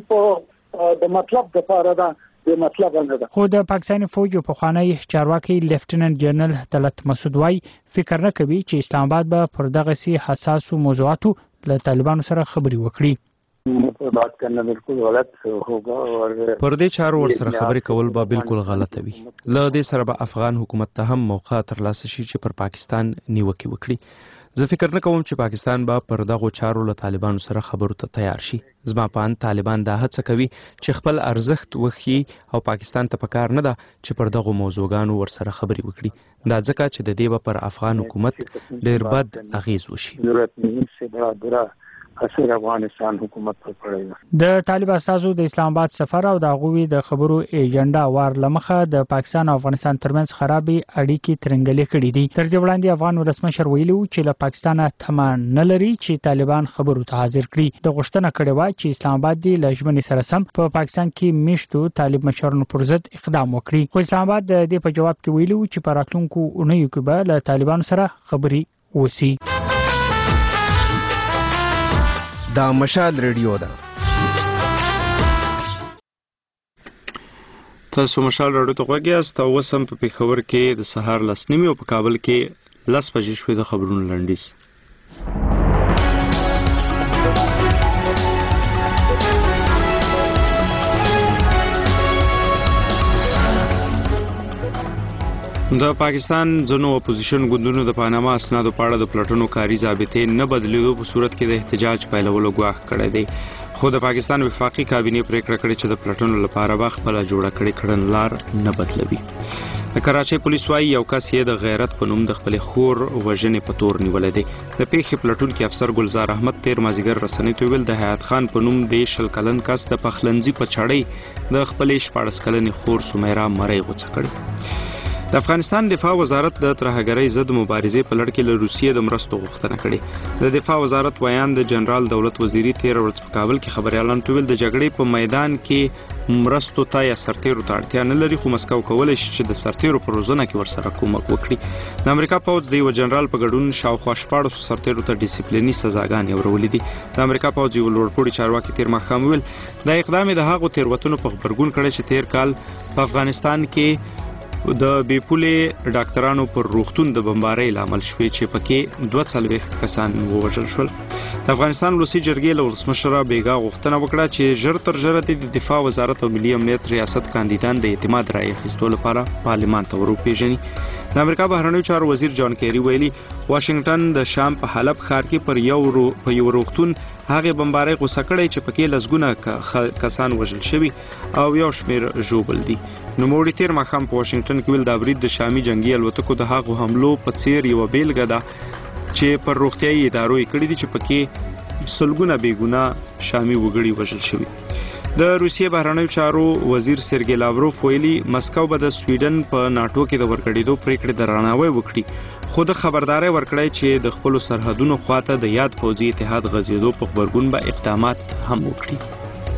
Speaker 28: په د مطلب د لپاره دا د مطلب نه ده
Speaker 27: خو د پاکستاني فوج په خوانی چارواکي لیفټیننټ جنرال طلعت مسعود وای فکر نه کوي چې اسلام آباد به پر دغه سي حساسو موضوعاتو له طالبانو سره خبري وکړي
Speaker 28: بات کرنا بالکل غلط ہوگا اور
Speaker 1: پر دې چارو ور سره خبرې کول به بالکل غلطه وي له دې سره به افغان حکومت ته هم موقع ترلاسه شي چې پر پاکستان نیوکه وکړي زه فکر نه کوم چې پاکستان به پر دغه چارو له طالبانو سره خبرو ته تیار شي زما په اند طالبان دا هڅه کوي چې خپل ارزښت وخی او پاکستان ته پکار نه ده چې پر دغه موضوعګانو ور سره خبرې وکړي دا ځکه چې د دې به پر افغان حکومت ډیر بد اغیز وشي
Speaker 28: ضرورت نه سي بڑا برا اثر افغانستان حکومت پر پړی
Speaker 27: د طالب استازو د اسلام آباد سفر او د غوي د خبرو ایجنډا وار لمخه د پاکستان او افغانستان ترمنځ خرابې اړیکې ترنګلې کړې دي تر دې وړاندې افغان ولسمشر ویلو چې له پاکستان تمه نه لري چې طالبان خبرو ته حاضر کړي د غوښتنه کړې و چې اسلام آباد دی لجمن سره سم په پاکستان کې میشتو طالب مشرانو پر ضد اقدام وکړي خو اسلام آباد د دې په جواب کې ویلو چې په راتلونکو اونیو کې به له طالبان سره خبري وسی
Speaker 8: دا مشال ریډیو ده
Speaker 1: تاسو مشال راډیو ته غوږ یاست او اوس هم په پېښور کې د سهار لس نیمې او په کابل کې لس بجې شوې د خبرونو لنډیز. د پاکستان ځینو اپوزیشن ګوندونو د پاناما اسنادو په اړه د پلټنو کاري ضابطې نه بدلیدو په صورت کې د احتجاج پیلولو ګواښ کړی دی. خو د پاکستان وفاقي کابینې پریکړه کړې چې د پلټنو لپاره به خپله جوړه کړې کړنلار نه بدلوي. د کراچۍ پولیس وایي یو کس یې د غیرت په نوم د خپلې خور وژنې په تور نیولی دی. د پیښې پلټونکي افسر ګلزار احمد تیر مازدیګر رسنۍ ته ویل د حیات خان په نوم د شل کلن کس د پخلنځي په چړۍ د خپلې شپاړس کلنې خور سمیرا مرۍ غوڅه کړې. د افغانستان دفاع وزارت د ترهګرۍ ضد مبارزې په لړ کې له روسیې د مرستو غوښتنه کړې. د دفاع وزارت ویان د جنرال دولت وزیري تیر ورځ په کابل کې خبريالانو ته ویل د جګړې په میدان کې مرستو ته یا سرتیرو ته اړتیا نه لري، خو مسکو کولی شي چې د سرتیرو په روزنه کې ورسره کومک وکړي. د امریکا پوځ د یو جنرال په ګډون شاوخوا شپاړسو سرتیرو ته ډیسپلیني سزاګانې ورولې دي. د امریکا پوځ یو لوړپوړي چارواکي تیر ماښام ویل دا اقدام د هغو تیروتنو په غبرګون کړی چې تیر کال په افغانستان کې د بیپولې ډاکټرانو پر روغتون د بمبارۍ لامل شوې چې پکې دوه څلوېښت کسان ووژل شول. د افغانستان ولسي جرګې له ولسمشره بیګا غوښتنه وکړه چې ژر تر ژره د دفاع وزارت او ملي امنیت ریاست کاندیدان د اعتماد رایې اخیستو لپاره پارلمان ته وروپېژني. د امریکا بهرنیو چارو وزیر جان کیری ویلي واشنگټن د شام په حلب ښار کې پر یو رو په یو روغتون هغه بمبارۍ غوسه کړې چې پکې لسګونه کسان وژل شوي او یو شمېر ژوبل دي. نوموړي تیر ماښام په واشنگټن کې ویل دا برید د شامي جنگي الوتکو د هغو حملو په څیر یوه بیلګه ده چې پر روغتیایي ادارو یې کړي دي چې پکې سلګونه بېګناه شامي وګړي وژل شوي. د روسیې بهرنیو چارو وزیر سرګی لاوروف ویلي مسکو به د سویډن په ناټو کې د ورګډېدو پریکړې درناوی وکړي، خو د خبرداري ورکړی چې د خپلو سرحدونو خواته د یاد پوځي اتحاد غځېدو په غبرګون به اقدامات هم وکړي.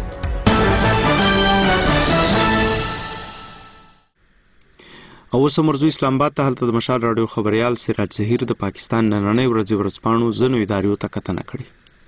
Speaker 1: او اوس مرزو اسلام آباد ته هلته د مشال راډیو خبريال سراج ظهیر د پاکستان نننۍ ورځې ورځپاڼو ځینو ادارو ته کتنه کړې.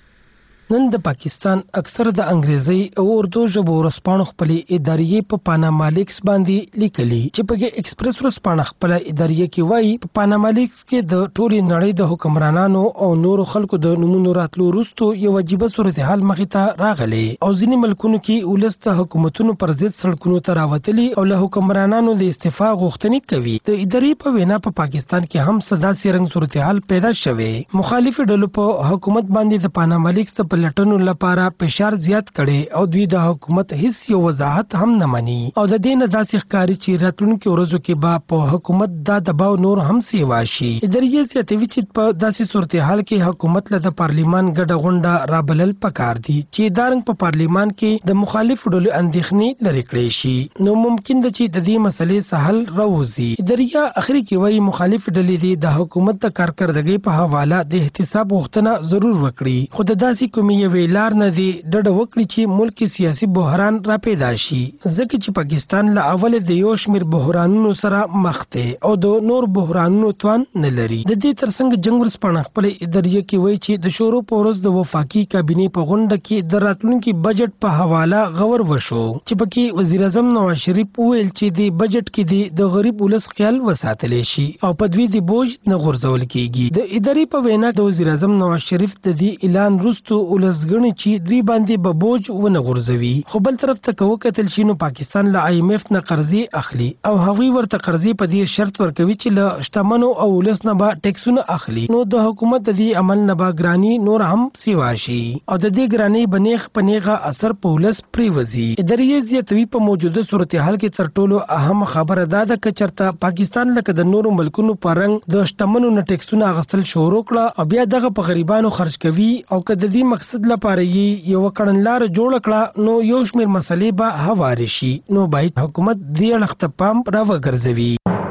Speaker 3: نن د پاکستان اکثر د انګریزي او اردو ژبو ورځپاڼو خپلې ادارې په پاناما لیکس باندې لیکلي چې په ایکسپریس ورځپاڼه خپل ادارې کې وایي په پاناما لیکس کې د ټولې نړۍ د حکمرانانو او نورو خلکو د نمونو راتلو وروسته یو عجیبه صورتحال مخې ته راغلی او ځینې ملکونو کې ولس د حکومتونو پر ضد سړکونو ته راوتلي او له حکمرانانو د استعفا غوښتنې کوي. د ادارې په وینا په پاکستان کې هم صدا سیرنګ صورتحال پیدا شوی. مخالف ډلو په حکومت باندې د پاناما لیکس د پلټنو لپاره فشار زیات کړي او دوی د حکومت هیڅ یو وضاحت هم نه مني او د دې نه داسې ښکاري چې راتلونکو ورځو کې به په حکومت دا دباو نور هم سیوا شي. ادارې زیاتوي چې په داسې صورتحال کې حکومت له د پارلیمان ګډه غونډه رابلل پکار دي چې دارنګ په پارلیمان کې د مخالف ډلو اندېښنې لرې کړي شي، نو ممکن ده چې د دې مسلې سهل راوځي. ادارې اخري کې وایي مخالف ډلې د حکومت د کارکردګۍ په حواله د احتساب غوښتنه ضرور وکړي، خو د داسې کومې یوې لار نه دی ډډه وکړي چې ملک سیاسي بحران را پیدا شي، ځکه چې پاکستان له اول د یو شمېر بحرانونو سره مخ دی او د نور بحرانونو توان نه لري. د دې ترڅنګ جنگ ورځپاڼه خپل ادارې کې وایي چې د شورو په ورځ د وفاقي کابینې په غونډه کې د راتلونکي بجټ په حواله غور وشو چې پکې وزیر اعظم نواز شریف وویل چې د بجټ کې د غریب ولس خیال وساتلی شي او په دوی د بوج نه غورځول کیږي. د ادارې په وینا د وزیر اعظم نواز شریف د دې اعلان وروسته ولسګڼي چې دوی باندې به بوج ونه غورځوي، خو بل طرف ته که وکتل شي نو پاکستان له آی ایم ایف نه قرضې اخلي او هغوی ورته قرضې په دې شرط ورکوي چې له شتمنو او ولس نه به ټیکسونه اخلي، نو د حکومت د دې عمل نه به ګراني نور هم سیوا شي او د دې ګراني به نیغ په نیغه اثر په ولس پرېوځي. ادارې زیاتوي په موجوده صورتحال کې تر ټولو اهم خبره دا ده که چېرته پاکستان لکه د نورو ملکونو په رنګ د شتمنو نه ټیکسونه اخیستل شروع کړه او بیا دغه په غریبانو خرج کوي او که د دې مقصد لپاره یې یو کړنلار جوړ کړه نو یو شمېر مسلې به هوارې شي، نو باید حکومت دې اړخ ته پام راوګرځوي.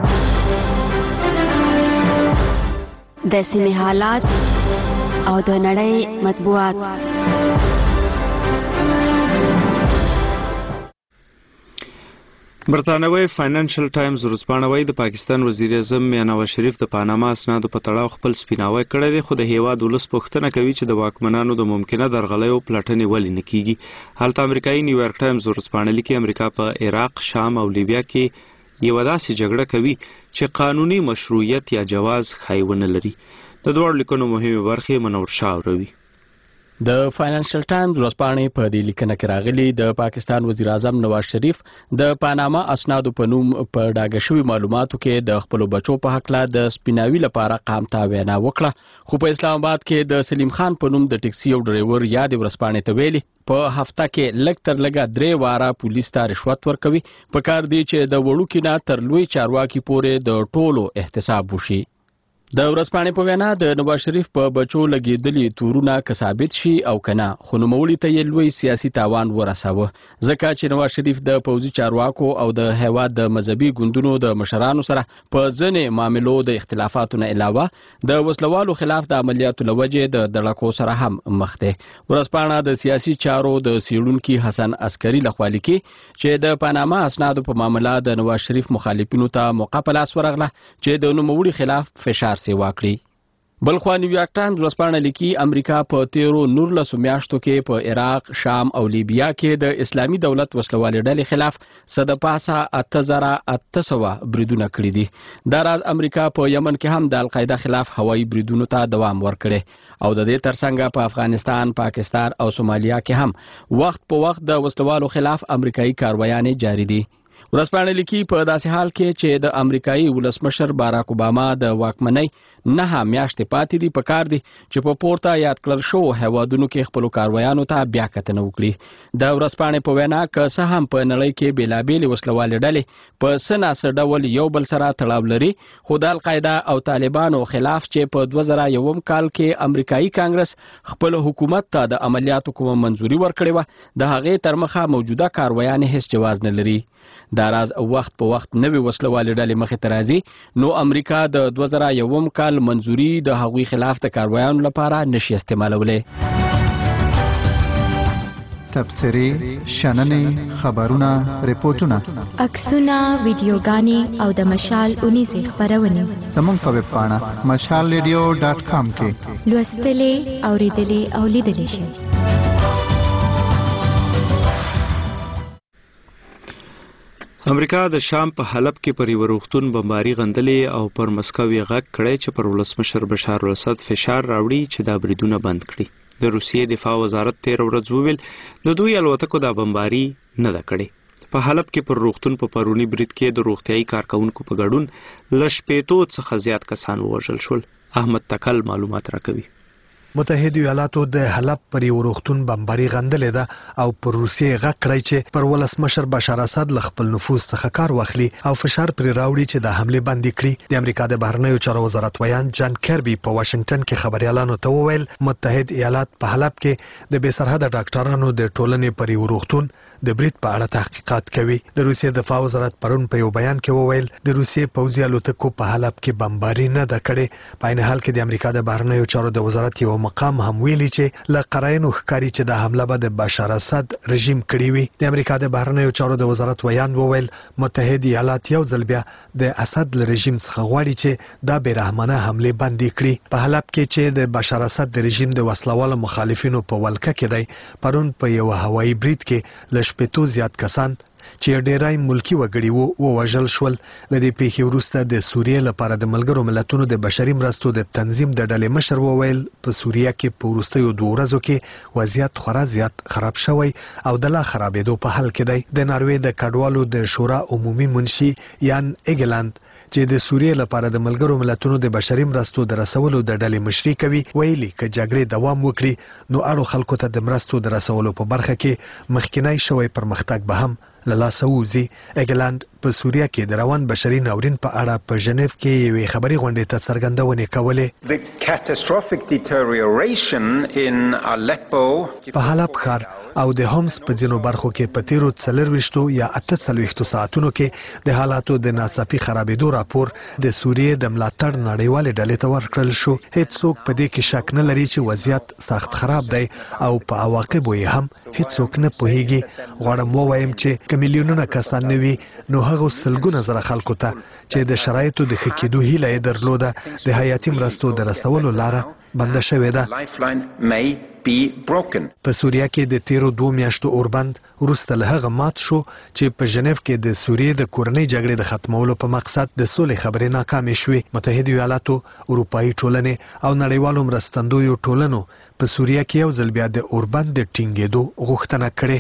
Speaker 6: د سیمې حالات او د نړۍ مطبوعات.
Speaker 1: برتانوي فاینانشل ټایمز ورځپاڼه وايي د پاکستان وزیر اعظم میاں نواز شریف د پاناما اسنادو په تړاو خپل سپیناوی کړی دی، خو د هیواد ولس پوښتنه کوي چې د واکمنانو د ممکنه درغلیو پلټنې ولې نه کیږي. هلته امریکایي نیویارک ټایمز ورځپاڼه لیکي امریکا په عراق، شام او لیبیا کې یوه داسې جګړه کوي چې قانوني مشروعیت یا جواز ښایي ونه لري. د دواړو لیکنو مهمې برخې منور شاه اوروي.
Speaker 8: د فاینانشل ټایمز ورځپاڼې په دې لیکنه کې راغلي د پاکستان وزیر اعظم نواز شریف د پاناما اسنادو په نوم په ډاګه شوي معلوماتو کې د خپلو بچو په هکله د سپیناوي لپاره قام ته وینا وکړه، خو په اسلام آباد کې د سلیم خان په نوم د ټکسي او ډرایور یادې ورځپاڼې ته ویلي په هفته کې لږ تر لږه درې واره پولیس ته رشوت ورکوي. په کار دی چې د وړوکي نه تر لوی چارواکي پورې د ټولو احتساب وشي. د ورځپاڼې په وینا د نواز شریف په بچو لګېدلي تورونه که ثابت شي او که نه، خو نوموړي ته یې لوی سیاسي تاوان ورساوه، ځکه چې نواز شریف د پوځي چارواکو او د هیواد د مذهبي ګوندونو د مشرانو سره په ځینې معاملو د اختلافاتو نه علاوه د وسلوالو خلاف د عملیاتو له وجې د دړکو سره هم مخ دی. ورځپاڼه د سیاسي چارو د څېړونکي حسن عسکري لخوا لیکي چې د پاناما اسنادو په معامله د نواز شریف مخالفینو ته موقع په لاس ورغله چې د نوموړي خلاف فشار سیوا کړي. بلخوا نیویارک ټایمز ورځپاڼه لیکي امریکا په تیرو نورلسو میاشتو کې په عراق، شام او لیبیا کې د اسلامي دولت وسلوالې ډلې خلاف څه د پاسه اته زره اته سوه بریدونه کړي دي. دا راز امریکا په یمن کې هم د القاعده خلاف هوایي بریدونو ته دوام ورکړی او د دې ترڅنګ په افغانستان، پاکستان او سومالیا کې هم وخت په وخت د وسلوالو خلاف امریکایي کاروایانې جاری دي. ورځپاڼه لیکي په داسې حال کې چې د امریکایي ولسمشر باراک اوباما د واکمنۍ نه میاشتې پاتې دي، په کار دي چې په پورته یاد کړل شوو هیوادونو کې خپلو کاروایانو ته بیا کتنه وکړي. د ورځپاڼې په وینا که څه هم په نړۍ کې بېلابېلې وسلوالې ډلې په څه ناڅه ډول یو بل سره تړاو لري، خو د القاعده او طالبانو خلاف چې په دوه زره یوم کال کې امریکایي کانګرس خپل حکومت ته د عملیاتو کومه منظوري ورکړې وه، د هغې تر مخه موجوده کاروایانې هیڅ جواز نه لري. دا راز وخت په وخت نوې وسلوالې ډلې مخې ته راځي، نو امریکا د دوه زره یوم کال منظوري د هغوی خلاف د کاروایانو لپاره نشي استعمالولی.
Speaker 10: تبصرې، شننې، خبرونه، ریپورټونه،
Speaker 11: عکسونه، ویډیوګانې او د مشال اونیزې خپرونې
Speaker 10: زموږ په ویب پاڼه مشال ریډیو ډاټ کام کې
Speaker 11: لوستلې، اورېدلې او لیدلې شئ.
Speaker 1: امریکا د شام په حلب کې پر یوه روغتون بمباري غندلې او پر مسکو یې غږ کړی چې پر ولسمشر بشار الاسد فشار راوړي چې دا بریدونه بند کړي. د روسیې دفاع وزارت تېره ورځ وویل د دوی الوتکو دا بمباري نه ده کړې. په حلب کې پر روغتون په پروني برید کې د روغتیایي کارکونکو په ګډون له شپېتو څخه زیات کسان ووژل شول. احمد تکل معلومات راکوي.
Speaker 12: متحده ایالاتو د حلب پر یو روغتون بمباري غندلې ده او پر روسیې غږ کړی چې پر ولسمشر بشار اسد له خپل نفوذ څخه کار واخلي او فشار پرې راوړي چې د حملې بندي کړي. د امریکا د بهرنیو چارو وزارت ویان جان کربي په واشنگټن کې خبريالانو ته وویل متحده ایالات په حلب کې د بې سرحده ډاکټرانو د ټولنې پر یو روغتون د برید په اړه تحقیقات کوي. د روسیې دفاع وزارت پرون په یو بیان کې وویل د روسیې پوځي الوتکو په حلب کې بمباري نه ده کړې. په عین حال کې د امریکا د بهرنیو چارو د وزارت یو مقام هم ویلي چې له قراینو ښکاري چې د حمله به د بشار اسد رژیم کړی وي. د امریکا د بهرنیو چارو د وزارت ویان وویل متحده ایالات یو ځل بیا د اسد له رژیم څخه غواړي چې دا بیرحمانه حمله بندي کړي. په حلب کې چې د بشار اسد د رژیم د وسلوالو مخالفینو په ولکه کې دی پرون په یو هوایي برید کې له شپېتو زیات کسان چې ډیرای ملکی وګړي وو ووژل شول. لدې پیښې وروسته د سوریې لپاره د ملګرو ملتونو د بشري مرستو د تنظیم د ډلې مشر وویل په سوریه کې په وروستیو دوه ورځو کې وضعیت خورا زیات خراب شوی او د لا خرابېدو په حال کې دی. د ناروې د کډوالو د شورا عمومي منشي یان ایګلاند چې د سوریې لپاره د ملګرو ملتونو د بشري مرستو د رسولو د ډلې مشري کوي ویلي که جګړې دوام وکړي نو اړو خلکو ته د مرستو د رسولو په برخه کې مخکینی شوی پرمختګ به هم له لاسه ووځي. ایګلاند په سوریه کې د روان بشري ناورین په اړه په ژنیف کې یوې خبري غونډې ته څرګندونې کولې. په حلب ښار او د هومس په ځینو برخو کې په تیرو څلرويشتو یا اته څلويشتو ساعتونو کې د حالاتو د ناڅاپي خرابېدو راپور د سوریې د ملاتړ نړیوالې ډلې ته ورکړل شو. هیڅوک په دې کې شک نه لري چې وضعیت سخت خراب دی او په عواقبو یې هم هیڅوک نه پوهیږي. غواړم ووایم چې که میلیونونه کسان نه وي نو هغه سلګونه زره خلکو ته چې د شرایطو د ښه کېدو هیله یې درلوده د حیاتي مرستو د رسولو لاره بنده شوې ده. په سوریه کې د تیرو دوه میاشتو اوربند وروسته له هغه مات شو چې په ژنیف کې د سوریې د کورنۍ جګړې د ختمولو په مقصد د سولې خبرې ناکامې شوې. متحده ایالاتو، اروپایي ټولنې او نړیوالو مرستندویو ټولنو په سوریه کې یو ځل بیا د اوربند د ټینګېدو غوښتنه کړې.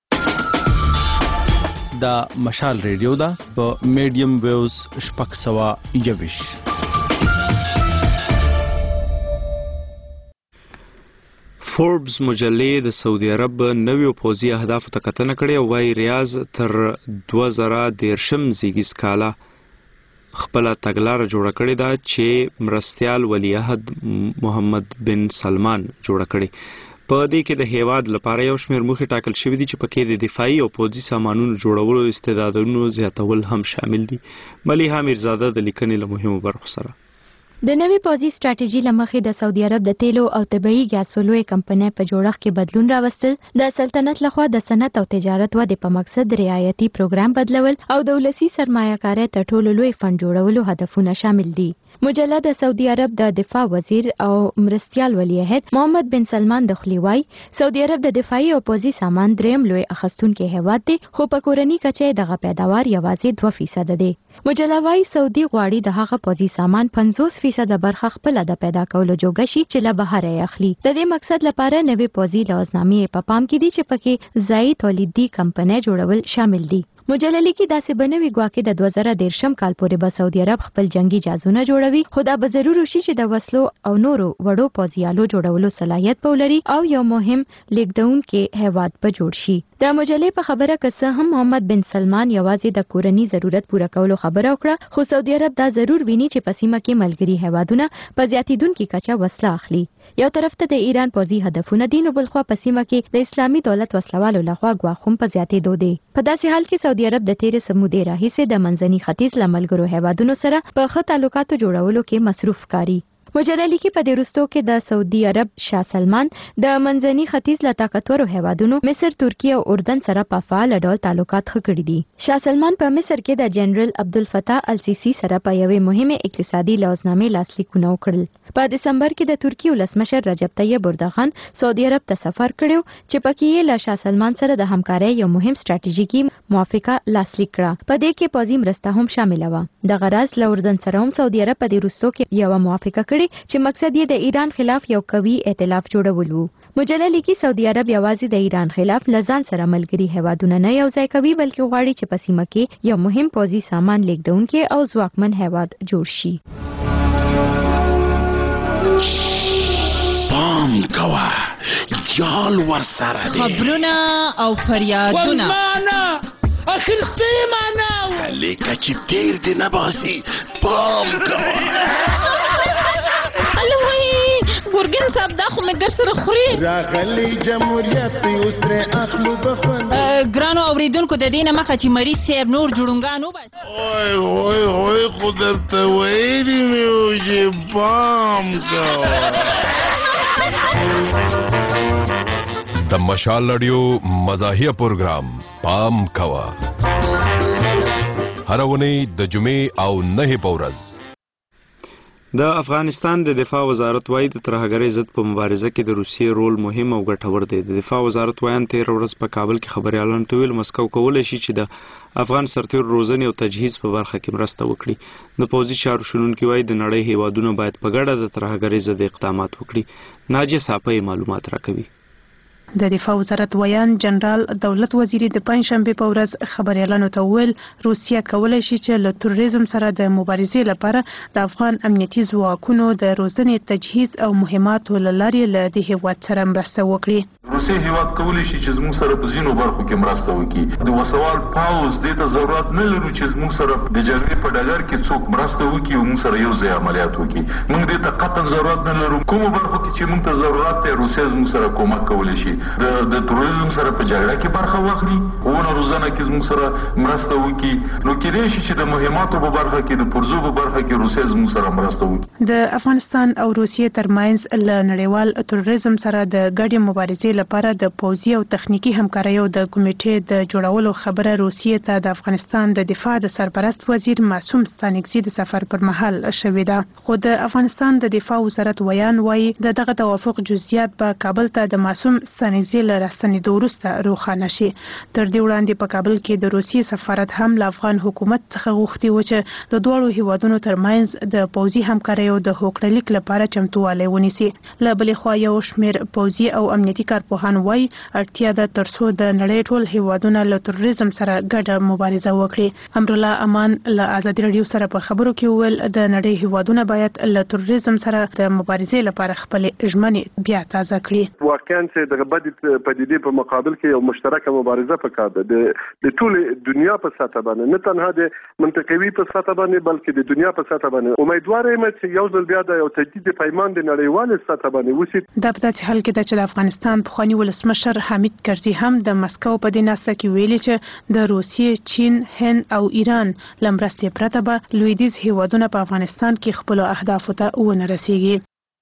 Speaker 13: دا مشال ریډیو ده په میډیم ویوز شپږ سوه یویش.
Speaker 1: فوربس مجلې د سعودي عرب نویو پوځي اهدافو ته کتنه کړې او وايي ریاض تر دوه زره دېرشم زیږیز کاله خپله تګلاره جوړه کړې ده چې مرستیال ولیعهد محمد بن سلمان جوړه کړې. په دې کې د هیواد لپاره یو شمېر موخې ټاکل شوي دي چې پکې د دفاعي او پوځي سامانونو جوړولو استعدادونو زیاتول هم شامل دي. ملیحه میرزاده د لیکنې له مهمو برخو سره.
Speaker 11: د نوې پوځي ستراتیژي له مخې د سعودي عرب د تیلو او طبیعي ګاسو لوی کمپنۍ په جوړښت کې بدلون راوستل، د سلطنت لخوا د صنعت او تجارت ودې په مقصد رعایتي پروګرام بدلول او د ولسي سرمایه‌کارۍ تر ټولو لوی فند جوړولو هدفونه شامل دي. مجله د سعودي عرب د دفاع وزیر او مرستیال ولیعهد محمد بن سلمان د خلی وای سعودي عرب د دفاعي او پوځي سامان دریم لوی اخستونکي هیواد دی، خو په کورنۍ کچې دغه پیداوار یوازې دوه فیصد دی. مجله وای سعودي غواړي د هغه پوځي سامان پنځوس فیصد برخه خپل د پیدا کولو جوګه شي چې له بهر یې اخلي. د دې مقصد لپاره نوې پوځي لوازنامې په پام کې دي چې پکې ځایي تولیدي کمپنۍ جوړول شامل دي. مجله لیکي داسې بنوي ګواکې د دوه زره دېرشم کال پورې به سعودي عرب خپل جنگي جهازونه جوړوي، خو دا به ضرور شي چې د وسلو او نورو وړو پوځیالو جوړولو صلاحیت به ولري او یو مهم لیږدونکی هیواد به جوړ شي. د مجلې په خبره که څه هم محمد بن سلمان یوازې د کورنۍ ضرورت پوره کولو خبره وکړه، خو سعودي عرب دا ضرور ویني چې په سیمه کې ملګري هیوادونه په زیاتیدونکي کچه وسله اخلي. یو طرف ته د ایران پوځي هدفونه دي، نو بلخوا په سیمه کې د اسلامي دولت وسلوالو لخوا ګواښ هم په زیاتېدو دی. په داسې حال کې سعودي عرب د تیرې سمودې راهیسې د منځني ختیځ له ملګرو هیوادونو سره په ښه تعلقاتو جوړولو کې مصروف کاري. مجله لیکي په دې وروستو کې د سعودي عرب شاه سلمان د منځني ختیځ له طاقتورو هیوادونو مصر، ترکیه او اردن سره په فعال ډول تعلقات ښه کړي دي. شاه سلمان په مصر کې د جنرال عبدالفتاح السیسی سره په یوې مهمه اقتصادي لوازنامې لاسلیکونه وکړل. په دسمبر کې د ترکیې ولسمشر رجب طیب اردوغان سعودي عرب ته سفر کړو چې پکې یې له شاه سلمان سره د همکارۍ یو مهم ستراتیژیکي موافقه لاسلیک کړه. په دې کې پوځي مرسته هم شامل و. د غرض له اردن سره هم سعودي عرب په دې وروستو کې یو موافقه کړې چې مقصد یې د ایران خلاف یو قوي ائتلاف جوړول وو. مجله لیکي سعودي عرب یوازې د ایران خلاف لزان سره ملګري هیوادونه نه یو ځای کوي، بلکې غواړي چې په سیمه کې یو مهم پوځي سامان لیږدونکی او ځواکمن هیواد جوړ شي.
Speaker 14: پام کوه یال ورسره دی
Speaker 15: خبرونه او فریادونه
Speaker 14: اخر ستې معنا لیکه چې تیر دی نه باسي. پام کوه
Speaker 15: ګورګین صاحب دا خو مې ګر سره خوري
Speaker 14: راغلی جمهوریت اوس ترې اخلو بخون.
Speaker 15: ګرانو اوریدونکو د دې نه مخه چې مریض صاحب نور جوړونګان وباسي.
Speaker 14: اوی اوی اوی خو درته ویلي مې وو چې پام کوه.
Speaker 16: د مشال رادیو مزاحیه پروګرام پام کوه هر اونۍ د جمعې او نهه په ورځ.
Speaker 1: د افغانستان د دفاع وزارت وايي د ترهګرۍ ضد په مبارزه کې د روسیې رول مهم او ګټور دی. د دفاع وزارت وایي تېره ورځ په کابل کې خبریالانو ته ویل مسکو کولی شي چې د افغان سرتیرو روزنې او تجهیز په برخه کې مرسته وکړي. د پوځي چارو شنونکي وایي د نړۍ هیوادونه باید په ګډه د ترهګرۍ ضد اقدامات وکړي. ناجیه صافی معلومات راکوي.
Speaker 17: د دفاع وزارت ویان جنرال دولت وزیر د پنځشنبه په ورځ خبريالانو ته ویل روسیا کولای شي چې له تروریزم سره د مبارزې لپاره د افغان امنیتي ځواکونو د روزنې تجهیز او مهماتو لارې له د هیواد سره مرسته وکړي.
Speaker 18: روسي هیواد کولای شي چې زموږ سره په ځینو برخو کې مرسته وکړي. د وسوال پاوز د ته ضرورت نه لري چې زموږ سره د جګړې په ډګر کې څوک مرسته وکړي او موږ سره یو ځای عملیات وکړي. موږ د ته قطعا ضرورت نه لرو. کومو برخو کې چې موږ ته ضرورت دی روسیا زموږ سره کومک کولای شي. د د توریزم سره په جګړه کې برخه واخلي او نه روزانه کې زموږ سره مرسته وکړي نو کېدای شي چې د مهماتو په برخه کې د پرزو په برخه کې روسیه زموږ سره مرسته وکړي.
Speaker 17: د افغانستان او روسیې ترمنځ له نړیوال توریزم سره د ګډې مبارزې لپاره د پوځي او تخنیکی همکاریو د کمیټې د جوړولو خبره روسیې ته د افغانستان د دفاع د سرپرست وزیر معصوم ستانکزي د سفر پر مهال شوې ده خو د افغانستان د دفاع وزارت ویان وایي د دغه توافق جزئیات په کابل ته د معصوم ستانکزي له راستنېدو وروسته روښانه شي. تر دې وړاندې په کابل کې د روسیې سفارت هم له افغان حکومت څخه غوښتي و چې د دواړو هیوادونو ترمنځ د پوځي همکاریو د هوکړلیک لپاره چمتووالی ونیسي. له بلې خوا یو شمېر پوځي او امنیتي کارپوهان وایي اړتیا ده ترڅو د نړۍ ټول هیوادونه له تروریزم سره ګډه مبارزه وکړي. امرالله امان له ازادي راډیو سره په خبرو کې وویل د نړۍ هیوادونه باید له تروریزم سره د مبارزې لپاره خپل ژمنې بیا تازه کړي.
Speaker 7: واقعا چې د بدې پدیدې په مقابل کې یو مشترکه مبارزه پکار ده د ټول دنیا په سطح باندې نه تنها د منطقوي په سطح باندې بلکې د دنیا په سطح باندې امیدوار یم چې یو ځل بیا د یو تجدید پیمان د نړیوال سطح باندې وشي.
Speaker 17: دا په داسې حال کې ده چې د افغانستان پخوانی ولسمشر حمید کرزي هم د مسکو په دې ناسته کې ویلي چې د روسیې، چین، هند او ایران له مرستې پرته به لویدیځ هیوادونه په افغانستان کې خپل اهدافو ته ونه رسیږي.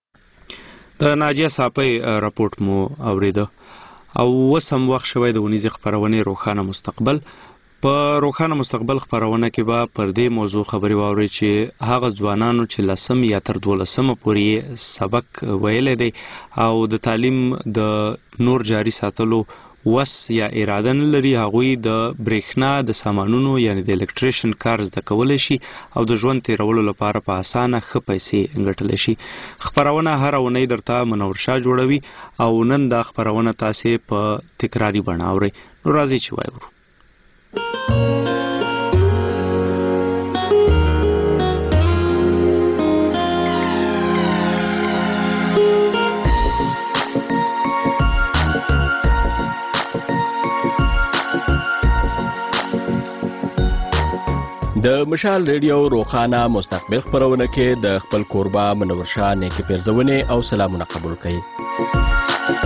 Speaker 1: د ناجیه صاحب راپورټ مو اوریده او وسم وخت شوی د ونیزې خبرونه روښانه مستقبل په روښانه مستقبل خبرونه کې به پر دې موضوع خبري واوري چې هغه ځوانانو چې لسم یا تر دولسم پورې سبق ویل دي او د تعلیم د نور جاری ساتلو وس یا اراده نه لري هغوی د برېښنا د سامانونو یعنی د الکتریشن کار زده کولی شي او د ژوند تیرولو لپاره په اسانه ښه پیسې ګټلی شي. خپرونه هره اونۍ درته منور شاه جوړوي او نن دا خپرونه تاسې په تکراري بڼه اورئ. نو راځئ چې وایو.
Speaker 8: د مشال ریډیو روخانه مستقبل خبرونه کې د خپل کوربه منور شاه نیکی پیرزونه او سلامونه قبول کړئ.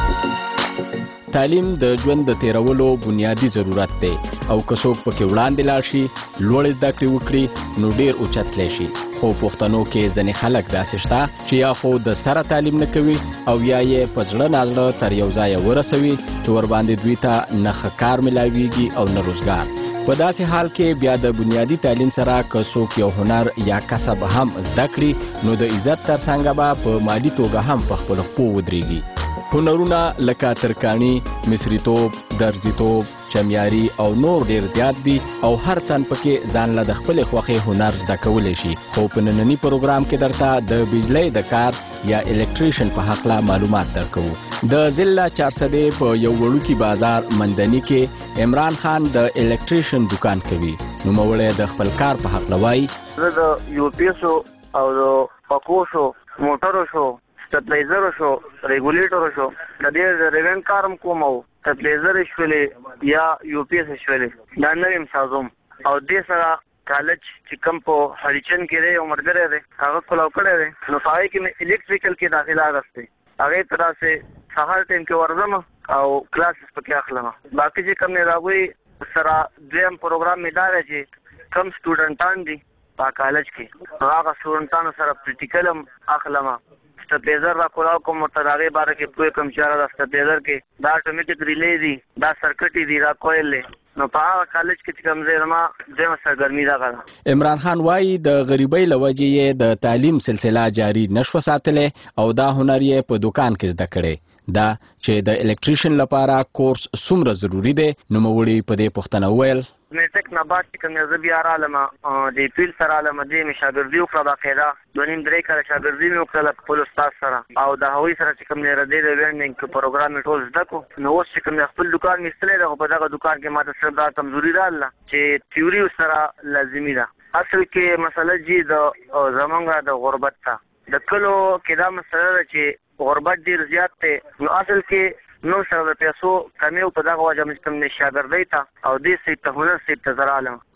Speaker 8: تعلیم د ژوند د تیرولو بنیادی ضرورت دی او که څوک پکې وړاندې لاړ شي لوړ زده کړې وکړي نو ډیر اوچتلی شي. خو پښتنو کې ځینې خلک داسې شته چې یا خو د سره تعلیم نه کوي او یا یې په زړه نازړه تر یو ځایه ورسوي چې ورباندې دوی ته نه ښه کار ملاویږي او نه روزګار. په داسې حال کې بیا د بنیادی تعلیم سره که څوک یو هنر یا کسب هم زده کړي نو د عزت ترڅنګ به په مالی توګه هم په خپلو پښو ودرېږي. هنرونه لکه ترکاڼي، مصریتوب، درزیتوب، چمیاري او نور ډیر زیات دي او هر تن پکې ځان له د خپلې خوښې هنر زده کولی شي. خو په ننني پروګرام کې درته د بجلی د کار یا الکتریشن په هکله معلومات درکوو. د ضلع چارسدې په یو وړوکي بازار مندني کې عمران خان د الکتریشن دکان کوي. نوموړی د خپل کار په هکله وایي
Speaker 5: زه د یو پی ایسو او د پکو شو موټرو شو سټیبلایزر شو ریګولیټر شو د دې ریون کارم کوم او سټیبلایزر شولې یا یو پی ایس شولې دا نویم سازوم او دې سره کالج چې کوم په هریچن کې دی او مرګره دی هغه کلاو کړی دی نو پای کې مې الکتریکل کې داخله راغسته هغه تر څه سهار ټیم کې ورځم او کلاسز پکې اخلم. باقي چې کوم نه راوي سره دویم پروګرام مې دا چې کم سټوډنټان دي په کالج کې هغه سټوډنټانو سره پریکټیکلم اخلم. سټیبلایزر را کولاو کوم تر هغه باره کې کوی کوم چاره د سټیبلایزر کې دا اتوماتیک ریلی دی دا سرکټ دی را کویل نو په هغه کالج کې کوم ځای ما دمه سرګرمي دا غواړم.
Speaker 8: عمران خان وایي د غریبۍ لوجې یې د تعلیم سلسله جاری نشو ساتلې او دا هنر یې په دکان کې زده کړي. دا چې د الکتریشن لپاره کورس څومره ضروری دی نو موري په دې پوښتنه وویل
Speaker 5: میټک نه بعد چې کوم زه بیا رالم د پیل سره علم دې می شاګردي وکړه د خیره دونیم درې کال شاګردي مې وکړه خپل استاد سره او د هوی سره چې کوم نه ردې د لرنینګ پروګرام ټول زده کو نو اوس چې کوم خپل دکان مستلې ده په دغه دکان کې ماته سره دا کمزوري رااله چې تیوري سره لازمي ده. اصل کې مسله جی د زمونږه د غربت ته د کلو کې دا مسله چې غربت ډیر زیات دی نو اصل کې نو سره د پیسو کمی په دغه وجه مستم نه شاګردۍ ته او دې سي ته هنر سي ته زرالم.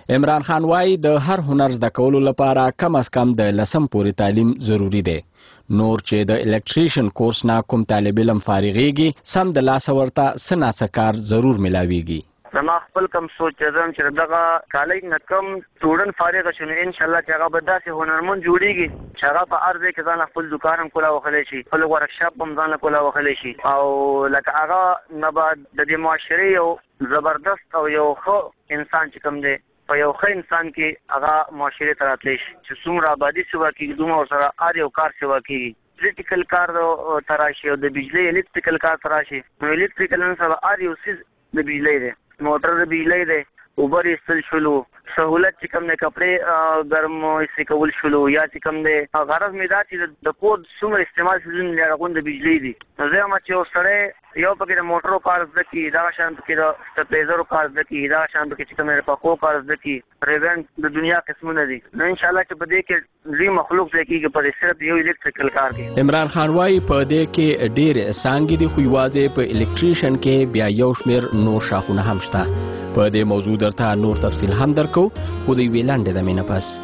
Speaker 8: عمران خان وایي د هر هنر زده کولو لپاره کم از کم د لسم پورې تعلیم ضروری دی. نور چې د الکتریشن کورس نه کوم طالب علم فارغېږي سم د لاسه ورته څه ناڅه کار ضرور ملاویږي.
Speaker 5: زما خپل کم سوچ درم چې دغه کالج نه کم سټوډنټ فارغ شي ان شاء الله چې هغه به داسې هنرمند جوړیږي چې هغه په ارزه کې ځان خپل دکان هم کولا وخلی شي، خپل ورکشاپ هم ځان کولا وخلی شي او لکه هغه نه بعد د دې معاشري یو زبردست او یو ښه انسان چې کوم دی په یو ښه انسان کې هغه معاشري ته راتلی شي چې څومره آبادي سیوا کېږي دومره ورسره هر یو کار سیوا کېږي. الکتریکل کار تراشي او د بجلی الکتریکل کار تراشي نو الکتریکل سره هر یو څیز د بجلی دی، موټر د بجلی دی، اوبر ایستل شولو، سهولت چې کوم دی کپړې ګرم ایستې کول شولو یا چې کوم دی غرض مې دا چې د کور څومره استعمال څیزونه هغه د بجلی دي. نو زه وایم چې یو سړی یو پکې د موټرو کار زده کړي، دغه شان پکې د سټیپلیزرو کار زده کړي، دغه شان پکې چې کوم د پکو کار زده کړي، ریونټ د دنیا قسمونه دي. نو انشاءالله چې په دې کې لوی مخلوق ځای کېږي په صرف یو الکتریکل کار کې.
Speaker 8: عمران خان وایي په دې کې ډېرې څانګې دي خو یوازې په الکتریشن کې بیا یو شمېر نور شاخونه هم شته. په دې موضوع درته نور تفصیل هم درکو خو د یوې لنډې دمې نه پس.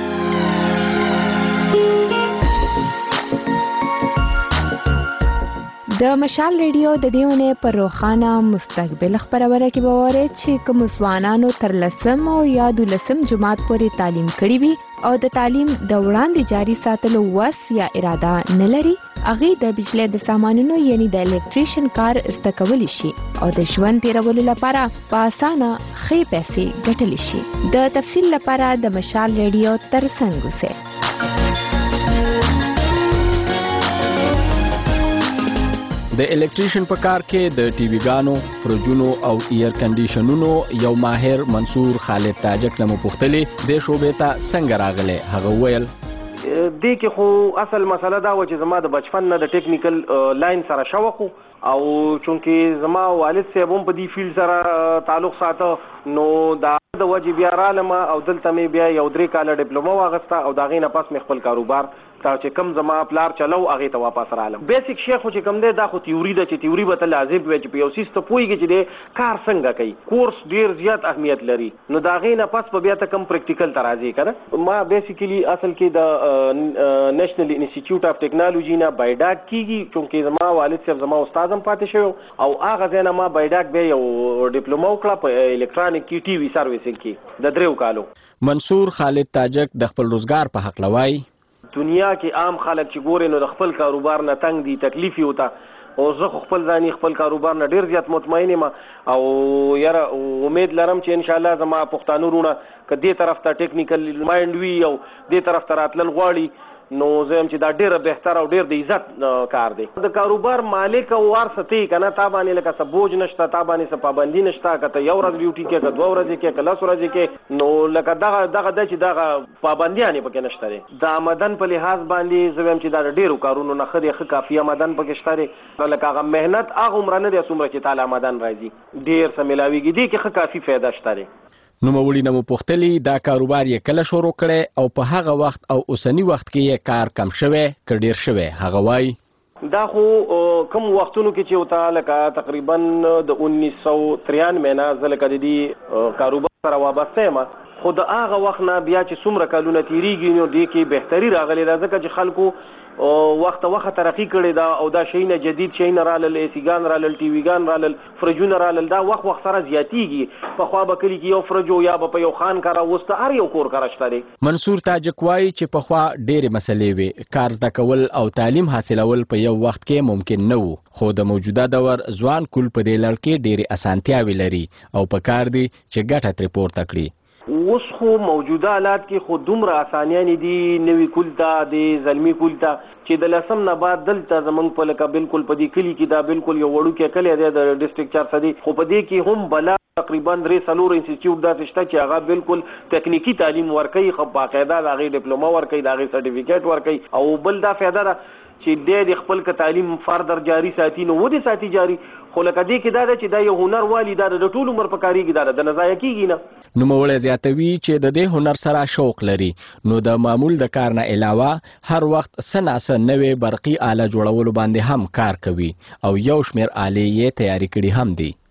Speaker 2: د مشال ریډیو د دې اونۍ پر روښانه مستقبل خپرونه کې به وورئ چې کوم ځوانانو تر لسم او یا دولسم جماعت پورې تعلیم کړې وي او د تعلیم د وړاندې جاري ساتلو وس یا اراده نه لري، هغې د بجلی د سامانونو یعنی د الکتریشن کار زده کولی شي او د ژوند تیرولو لپاره په اسانه ښې پیسې ګټلی شي. د تفصیل لپاره د مشال ریډیو تر څنګ اوسئ.
Speaker 8: د الکتریشن په کار کې د ټي وي ګانو، فرجونو او ایر کنډیشنونو یو ماهر منصور خالد تاجک نه مو پوښتلې دې شعبې ته څنګه راغلی. هغه وویل
Speaker 19: دې کې خو اصل مسله دا و چې زما د بچپن نه د ټیکنیکل لاین سره شوق او چونکې زما والد صاحب هم په دې فیلډ سره تعلق ساته نو دا د وجې بیا رالم او دلته مې بیا یو درې کاله ډیپلوما واغسته او د هغې نه پس مې خپل کاروبار تا چې کم زما پلار چلو هغې ته واپس رالم. بیسیک شی خو چې کوم دی دا خو تیوري ده چې تیوري به ته لازم وي چې په یو څیز ته پوهېږي چې دی کار څنګه کوي. کورس ډېر زیات اهمیت لري نو د هغې نه پس به بیا ته کم پریکټیکل ته راځي که نه. ما بیسیکلي اصل کې د نیشنل انسټیټیوټ اف ټیکنالوژي نه بایډاک کېږي چونکې زما والد صاحب زما استاد هم پاتې شوی او هغه ځای نه ما بایډاک بیا یو ډیپلوما وکړه په الکترانیک کې ټي وي سروسینګ کې د دریو کالو.
Speaker 8: منصور خالد تاجک د خپل روزګار په حق لوای
Speaker 19: دنیا کې عام خلک چې ګوري نو د خپل کاروبار نه تنګ دي، تکلیف یې وته او زه خو خپل ځاني خپل کاروبار نه ډېر زیات مطمئن یم او یاره امید لرم چې انشاءالله زما پښتانه وروڼه که دې طرف ته ټیکنیکل مایند وي او دې طرف ته راتلل غواړي نو زه یم چې دا ډېره بهتر او ډېر د عزت کار دی. د کاروبار مالک او وارثه تی که نه تا باندې لکه څه بوج نشته، تا باندې څه پابندي نشته، که ته یو ورځ ډیوټي کې که دوه ورځې کې که لس ورځې کې نو لکه دغه دغه ده چې دغه پابندیانې پکې نشته دی. د آمدن په لحاظ باندې زه وایم چې دا د ډېرو کارونو نه ښه دی، ښه کافي آمدن پکې شته دی. لکه هغه محنت هغه عمره نه دی څومره چې تعالی آمدن راځي ډېر څه میلاویږي، دې کې ښه کافي فایده شته دی.
Speaker 8: نوموړي نه مو پوښتلي دا کاروبار یې کله شروع کړی او په هغه وخت او اوسني وخت کې یې کار کم شوی که ډېر شوی. هغه وایي
Speaker 19: دا خو کوم وختونو کې چې ورته لکه تقریبا د انیس سو تریانوي نه زه لکه د دې کاروبار سره وابسته یم خو د هغه وخت نه بیا چې څومره کلونه تېرېږي نو دې کې بهتري راغلې ده ځکه چې خلکو وخت وخت ترقی کړی دا او دا شیونه جدید شیونه رالل، ایسیګان رالل، ټي ویګان رالل، فرجونه رالل، دا وخت وخت سره زیاتیږي. پخوا به کلي کې یو فرج یا به په یو خان کاره اوس ته هر یو کور کاره شته دی.
Speaker 8: منصور تاجک وایي چې پخوا ډېرې مسلې وې، کار زده کول او تعلیم حاصلول په یو وخت کې ممکن نه وو خو د موجوده دور ځوان کول په دې لړ کې ډېرې اسانتیاوې لري او په کار دی چې ګټه ترې پورته کړي.
Speaker 19: اوس خو موجوده حالات کې خو دومره اسانیانې دي نوي کول ته د زلمي کول ته چې د لسم نه بعد دلته زمونږ په لکه بالکل په دې کلي کې دا بالکل یو وړوکی کلی دی د ډسټرکټ چارسه دی خو په دې کې هم بلا تقریبا درې څلور انسټیټیوټ داسې شته چې هغه بالکل تکنیکي تعلیم ورکوي، خو باقاعده د هغې ډیپلوما ورکوي، د هغې سرټیفیکیټ ورکوي او بل دا فایده ده چې دی د خپل که تعلیم فردر جاري ساتي نو ودې ساتي جاري خو لکه دې کې دا ده چې دا یو هنر والي دا د ټول عمر په کارېږي دا د نه ضایع کېږي نه.
Speaker 8: نوموړی زیاتوي چې د دې هنر سره شوق لري نو د معمول د کار نه علاوه هر وخت څه ناڅه نوې برقي آله جوړولو باندې هم کار کوي او یو شمېر آلې یې تیاري کړي هم دي.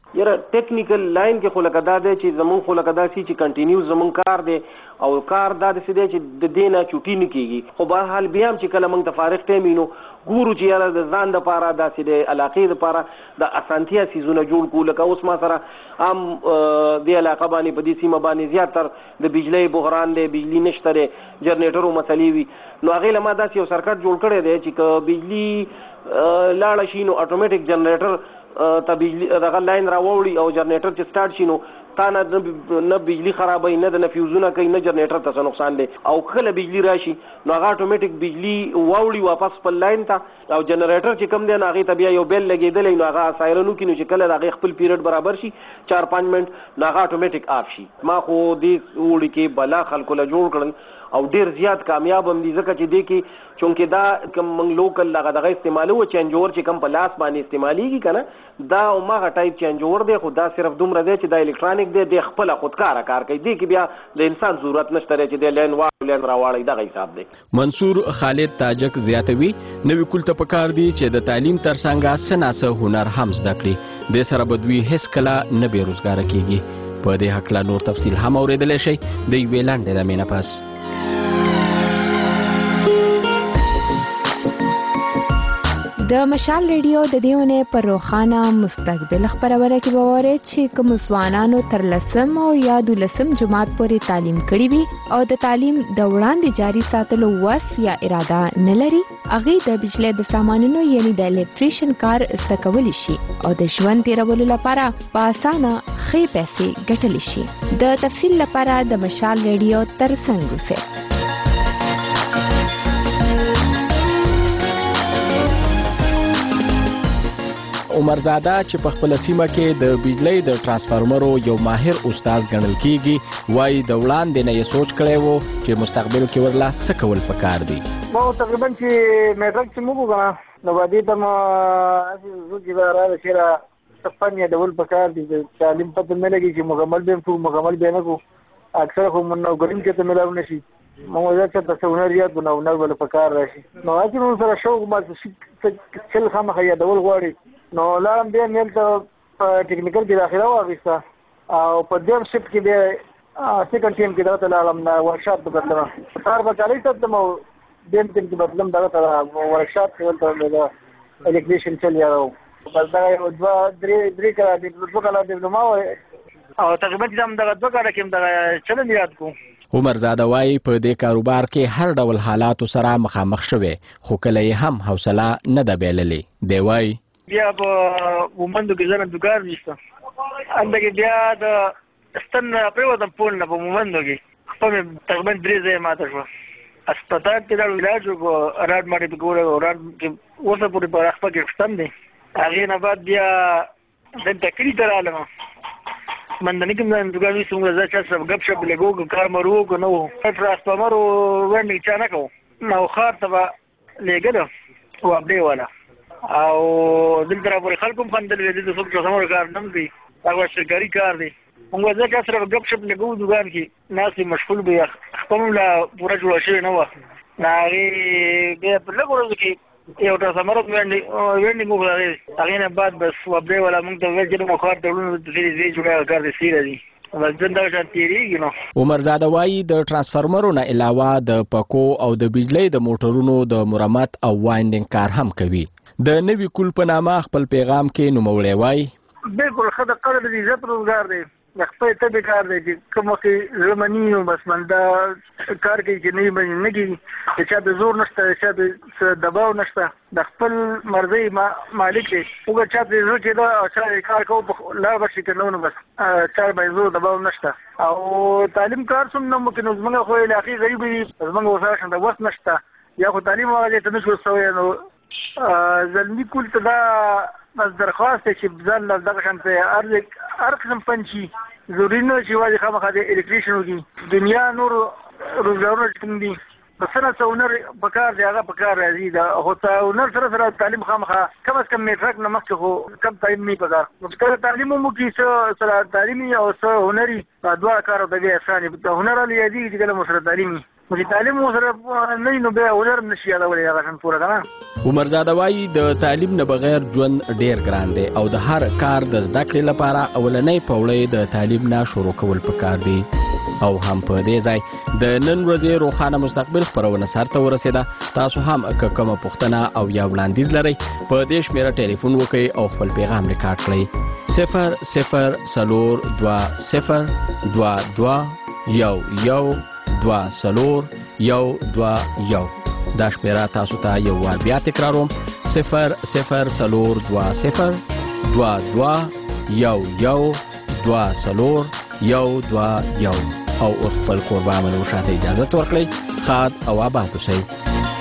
Speaker 19: یره ټیکنیکل لاین کې خو لکه دا دی چې زمون خو لکه دا سي چې کنټینیو زمون کار دی او کار دا د سي دی چې د دینه چوټي نه کیږي خو به حال بیا هم چې کله موږ ته فارغ ټایم وینو ګورو چې یاره د ځان لپاره داسې د علاقې لپاره د اسانتیا سیزونه جوړ کړو لکه اوس ما سره عام د علاقه باندې په دې سیمه باندې زیاتر د بجلی بحران دی بجلی نشته دی جنریټرو مسلې وي نو هغې له ما داسې یو سرکټ جوړ کړی دی چې که بجلی لاړه شي نو اټومیټک جنریټر ته بجلی دغه لاین راوړي او جنریټر چې سٹارټ شي نو تا نه نه بجلی خرابوي نه د نفیوزونه کوي نه جنریټر ته څه نقصان دی او کله بجلی راشي نو هغه اټومیټک بجلی واوړي واپس په لاین ته او جنریټر چې کم دی نو هغې ته بیا یو بیل لګېدلی نو هغه سایرن وکړي نو چې کله د هغې خپل پیریډ برابر شي چار پنځ منټ نو هغه اټومیټک آف شي ما خو دې وړي کې بلا خلکو له جوړ کړل او ډیر زیات کامیاب هم دي ځکه چې دی کې چونکې دا کوم موږ لوکل هغه دغه استعمالو چینج اوور چې کوم په لاس باندې استعمالیږي که نه دا هماغه ټایپ چینج اوور دی خو دا صرف دومره دی چې دا الکترانیک دی دی خپله خودکاره کار کوي دی کې بیا د انسان ضرورت نشته دی چې دی لین واړو لین راواړی دغه حساب دی.
Speaker 8: منصور خالد تاجک زیاتوي نوي کول ته پکار دی چې د تعلیم ترڅنګ څه ناڅه هنر هم زده کړي دې سره به دوی هېڅکله نه بېروزګاره کیږي. په دې هکله نور تفصیل هم اورېدلی شئ د یوې لنډې دمې نه پس.
Speaker 2: د مشال ریډیو د دیونه پر روخانه مستقبل خبرونه کې باور چې کوم ځوانانو تر لسم او یا د لسم جماعت پورې تعلیم کړي وي او د تعلیم د وړاندې جاری ساتلو وس یا اراده نه لري هغه د بجلی د سامانونو یعنی د الکتریشن کار سکول شي او د ژوند تیرولو لپاره په اسانه خې پیسې ګټل شي. د تفصیل لپاره د مشال ریډیو ترڅنګ اوسئ.
Speaker 8: عمرزاده چې په خپل سیمه کې د بجلی د ترانسفارمرو یو ماهر استاد ګڼل کیږي وایي د وړاندې نه یې سوچ کړی و چې مستقبل کې ورله څه کول پکار دي.
Speaker 28: ما تقریبا چې میټرک چې موږ کنه نو باندې ته ما زه چې راځه چې را تفنی ډول پکار دي تعلیم پته نه لګي چې مکمل به ټول مکمل به نه کو اکثر خو نو ګرین کې ته ملاو نشي مو دا چې تاسو ونریات نو نو ول پکار راشي نو اته نو سره شوق ما چې څل خامخ یا ډول غواړي نو لارم بیا مل ته ټیکنیکل کې داخله واغسته او په دیم شپ کې بیا سیکنډ ټیم کې درته لاړم نه ورکشاپ ته بدلم کار به چالي ته مو دیم ټیم کې بدلم دغه ته ورکشاپ کې ولته د الکتریشن چل یاو بس دا یو دوه درې درې کاله د دوه کاله ډیپلوما او تقریبا چې هم دغه دوه کاله کې دغه چلن یاد کو.
Speaker 8: عمرزاده وایي په دې کاروبار کې هر ډول حالاتو سره مخامخ شوی خو کله یې هم حوصله نه ده بایللې. دی وایي
Speaker 28: بیا په مومندو کې ځنه دکان نشته اندګه بیا د ستن پریوتم پول نه په مومندو کې خپل تقریبا درې ځای ماته شو هسپتال کې دا علاج وکړو اراډ ماډي په ګوره اراډ کې اوسه پورې په خپل کې ختم دي هغه نه بعد بیا د تکری تر عالم مندنی کوم د دکان وي څنګه ځکه چې غب شپ لګو کار مرو کو نو ترانسفارمر ورني چا نه کو نو خاط تبا لګل او اپډې والا او دلته را پورې خلکو هم خندل وې د څوک څومره کار نه کوي هغه شرکاري کار دی موږ ځکه سره غب شپ لګو دکان کې ناس مشغول بیا خپل لا پورا جوړ شوی نه و نه بیا په لګو ورځ کې یو تاسو باندې وینډینګ وکړل هغه نه بعد بس وبدې ولا موږ ته ویل چې موږ خاطر ټولنه د دې دې جوړه کار دي سیره دي
Speaker 8: عمرزاده وایي د ترانسفارمرو نه علاوه د پکو او د بجلی د موټرونو د مرمت او وایندینګ کار هم کوي. د نوي کول په نامه خپل پیغام کې نوموړی وایي
Speaker 28: بالکل ښه د قدر د عزت روزګار دی د خپل طبي کار دی چې کوم کې زماني نو بس مندا کار کوي چې نه باندې نه کیږي چې د زور نشته چې د دباو نشته د خپل مرزي مالک دی او چې د زور چې دا چې کار کوو لا بشي کنه نو بس چار باندې زور دباو نشته او تعلیم کار سم نو ممکن زمونږ خو علاقې غریب دي زمونږ وسره شنه وس نشته یا خو تعلیم واغې ته نشو سوې نو زلمی کول ته دا بس درخواست چې ځان له دغه شانته ارزک هر قسم پنچي ضروري نه چې واځي خامخا د الکتریشن وږي دنیا نور روزګارونه کوم دي بس نه څونر پکار دی هغه پکار راځي دا هو څونر سره سره تعلیم خامخا کم از کم میټرک نه مخکې خو کم تعلیم نه پکار نو چې تعلیم مو کې سره تعلیمي او سره هنري دوه کار د دې اسانه په هنر لري دي چې کله مو سره تعلیمي
Speaker 5: چې تعلیم سره نه نو به ولر نشي یادولې هغه شان پوره کنه.
Speaker 8: عمرزاده وایي د تعلیم نه بغیر ژوند ډیر ګران دی او د هر کار د زده کړې لپاره اولنۍ پوړې د تعلیم نه شروع کول پکار دي. او هم په دې ځای د نن ورځې روښانه مستقبل خبرونه سرته ورسېده. تاسو هم که کومه پوښتنه او یا وړاندیز لرئ په دې شمیره ټلیفون وکړئ او خپل پیغام ریکارډ کړئ. صفر صفر څلور دوه صفر دوه دوه یو یو دوه څلور یو دوه یو. دا شمیره تاسو ته یو وار بیا تکراروم. صفر صفر څلور دوه صفر دوه دوه یو یو دوه څلور یو دوه یو. او خپل کور به عمل وشاته اجازه ورکړئ. ښاد او آباد اوسئ.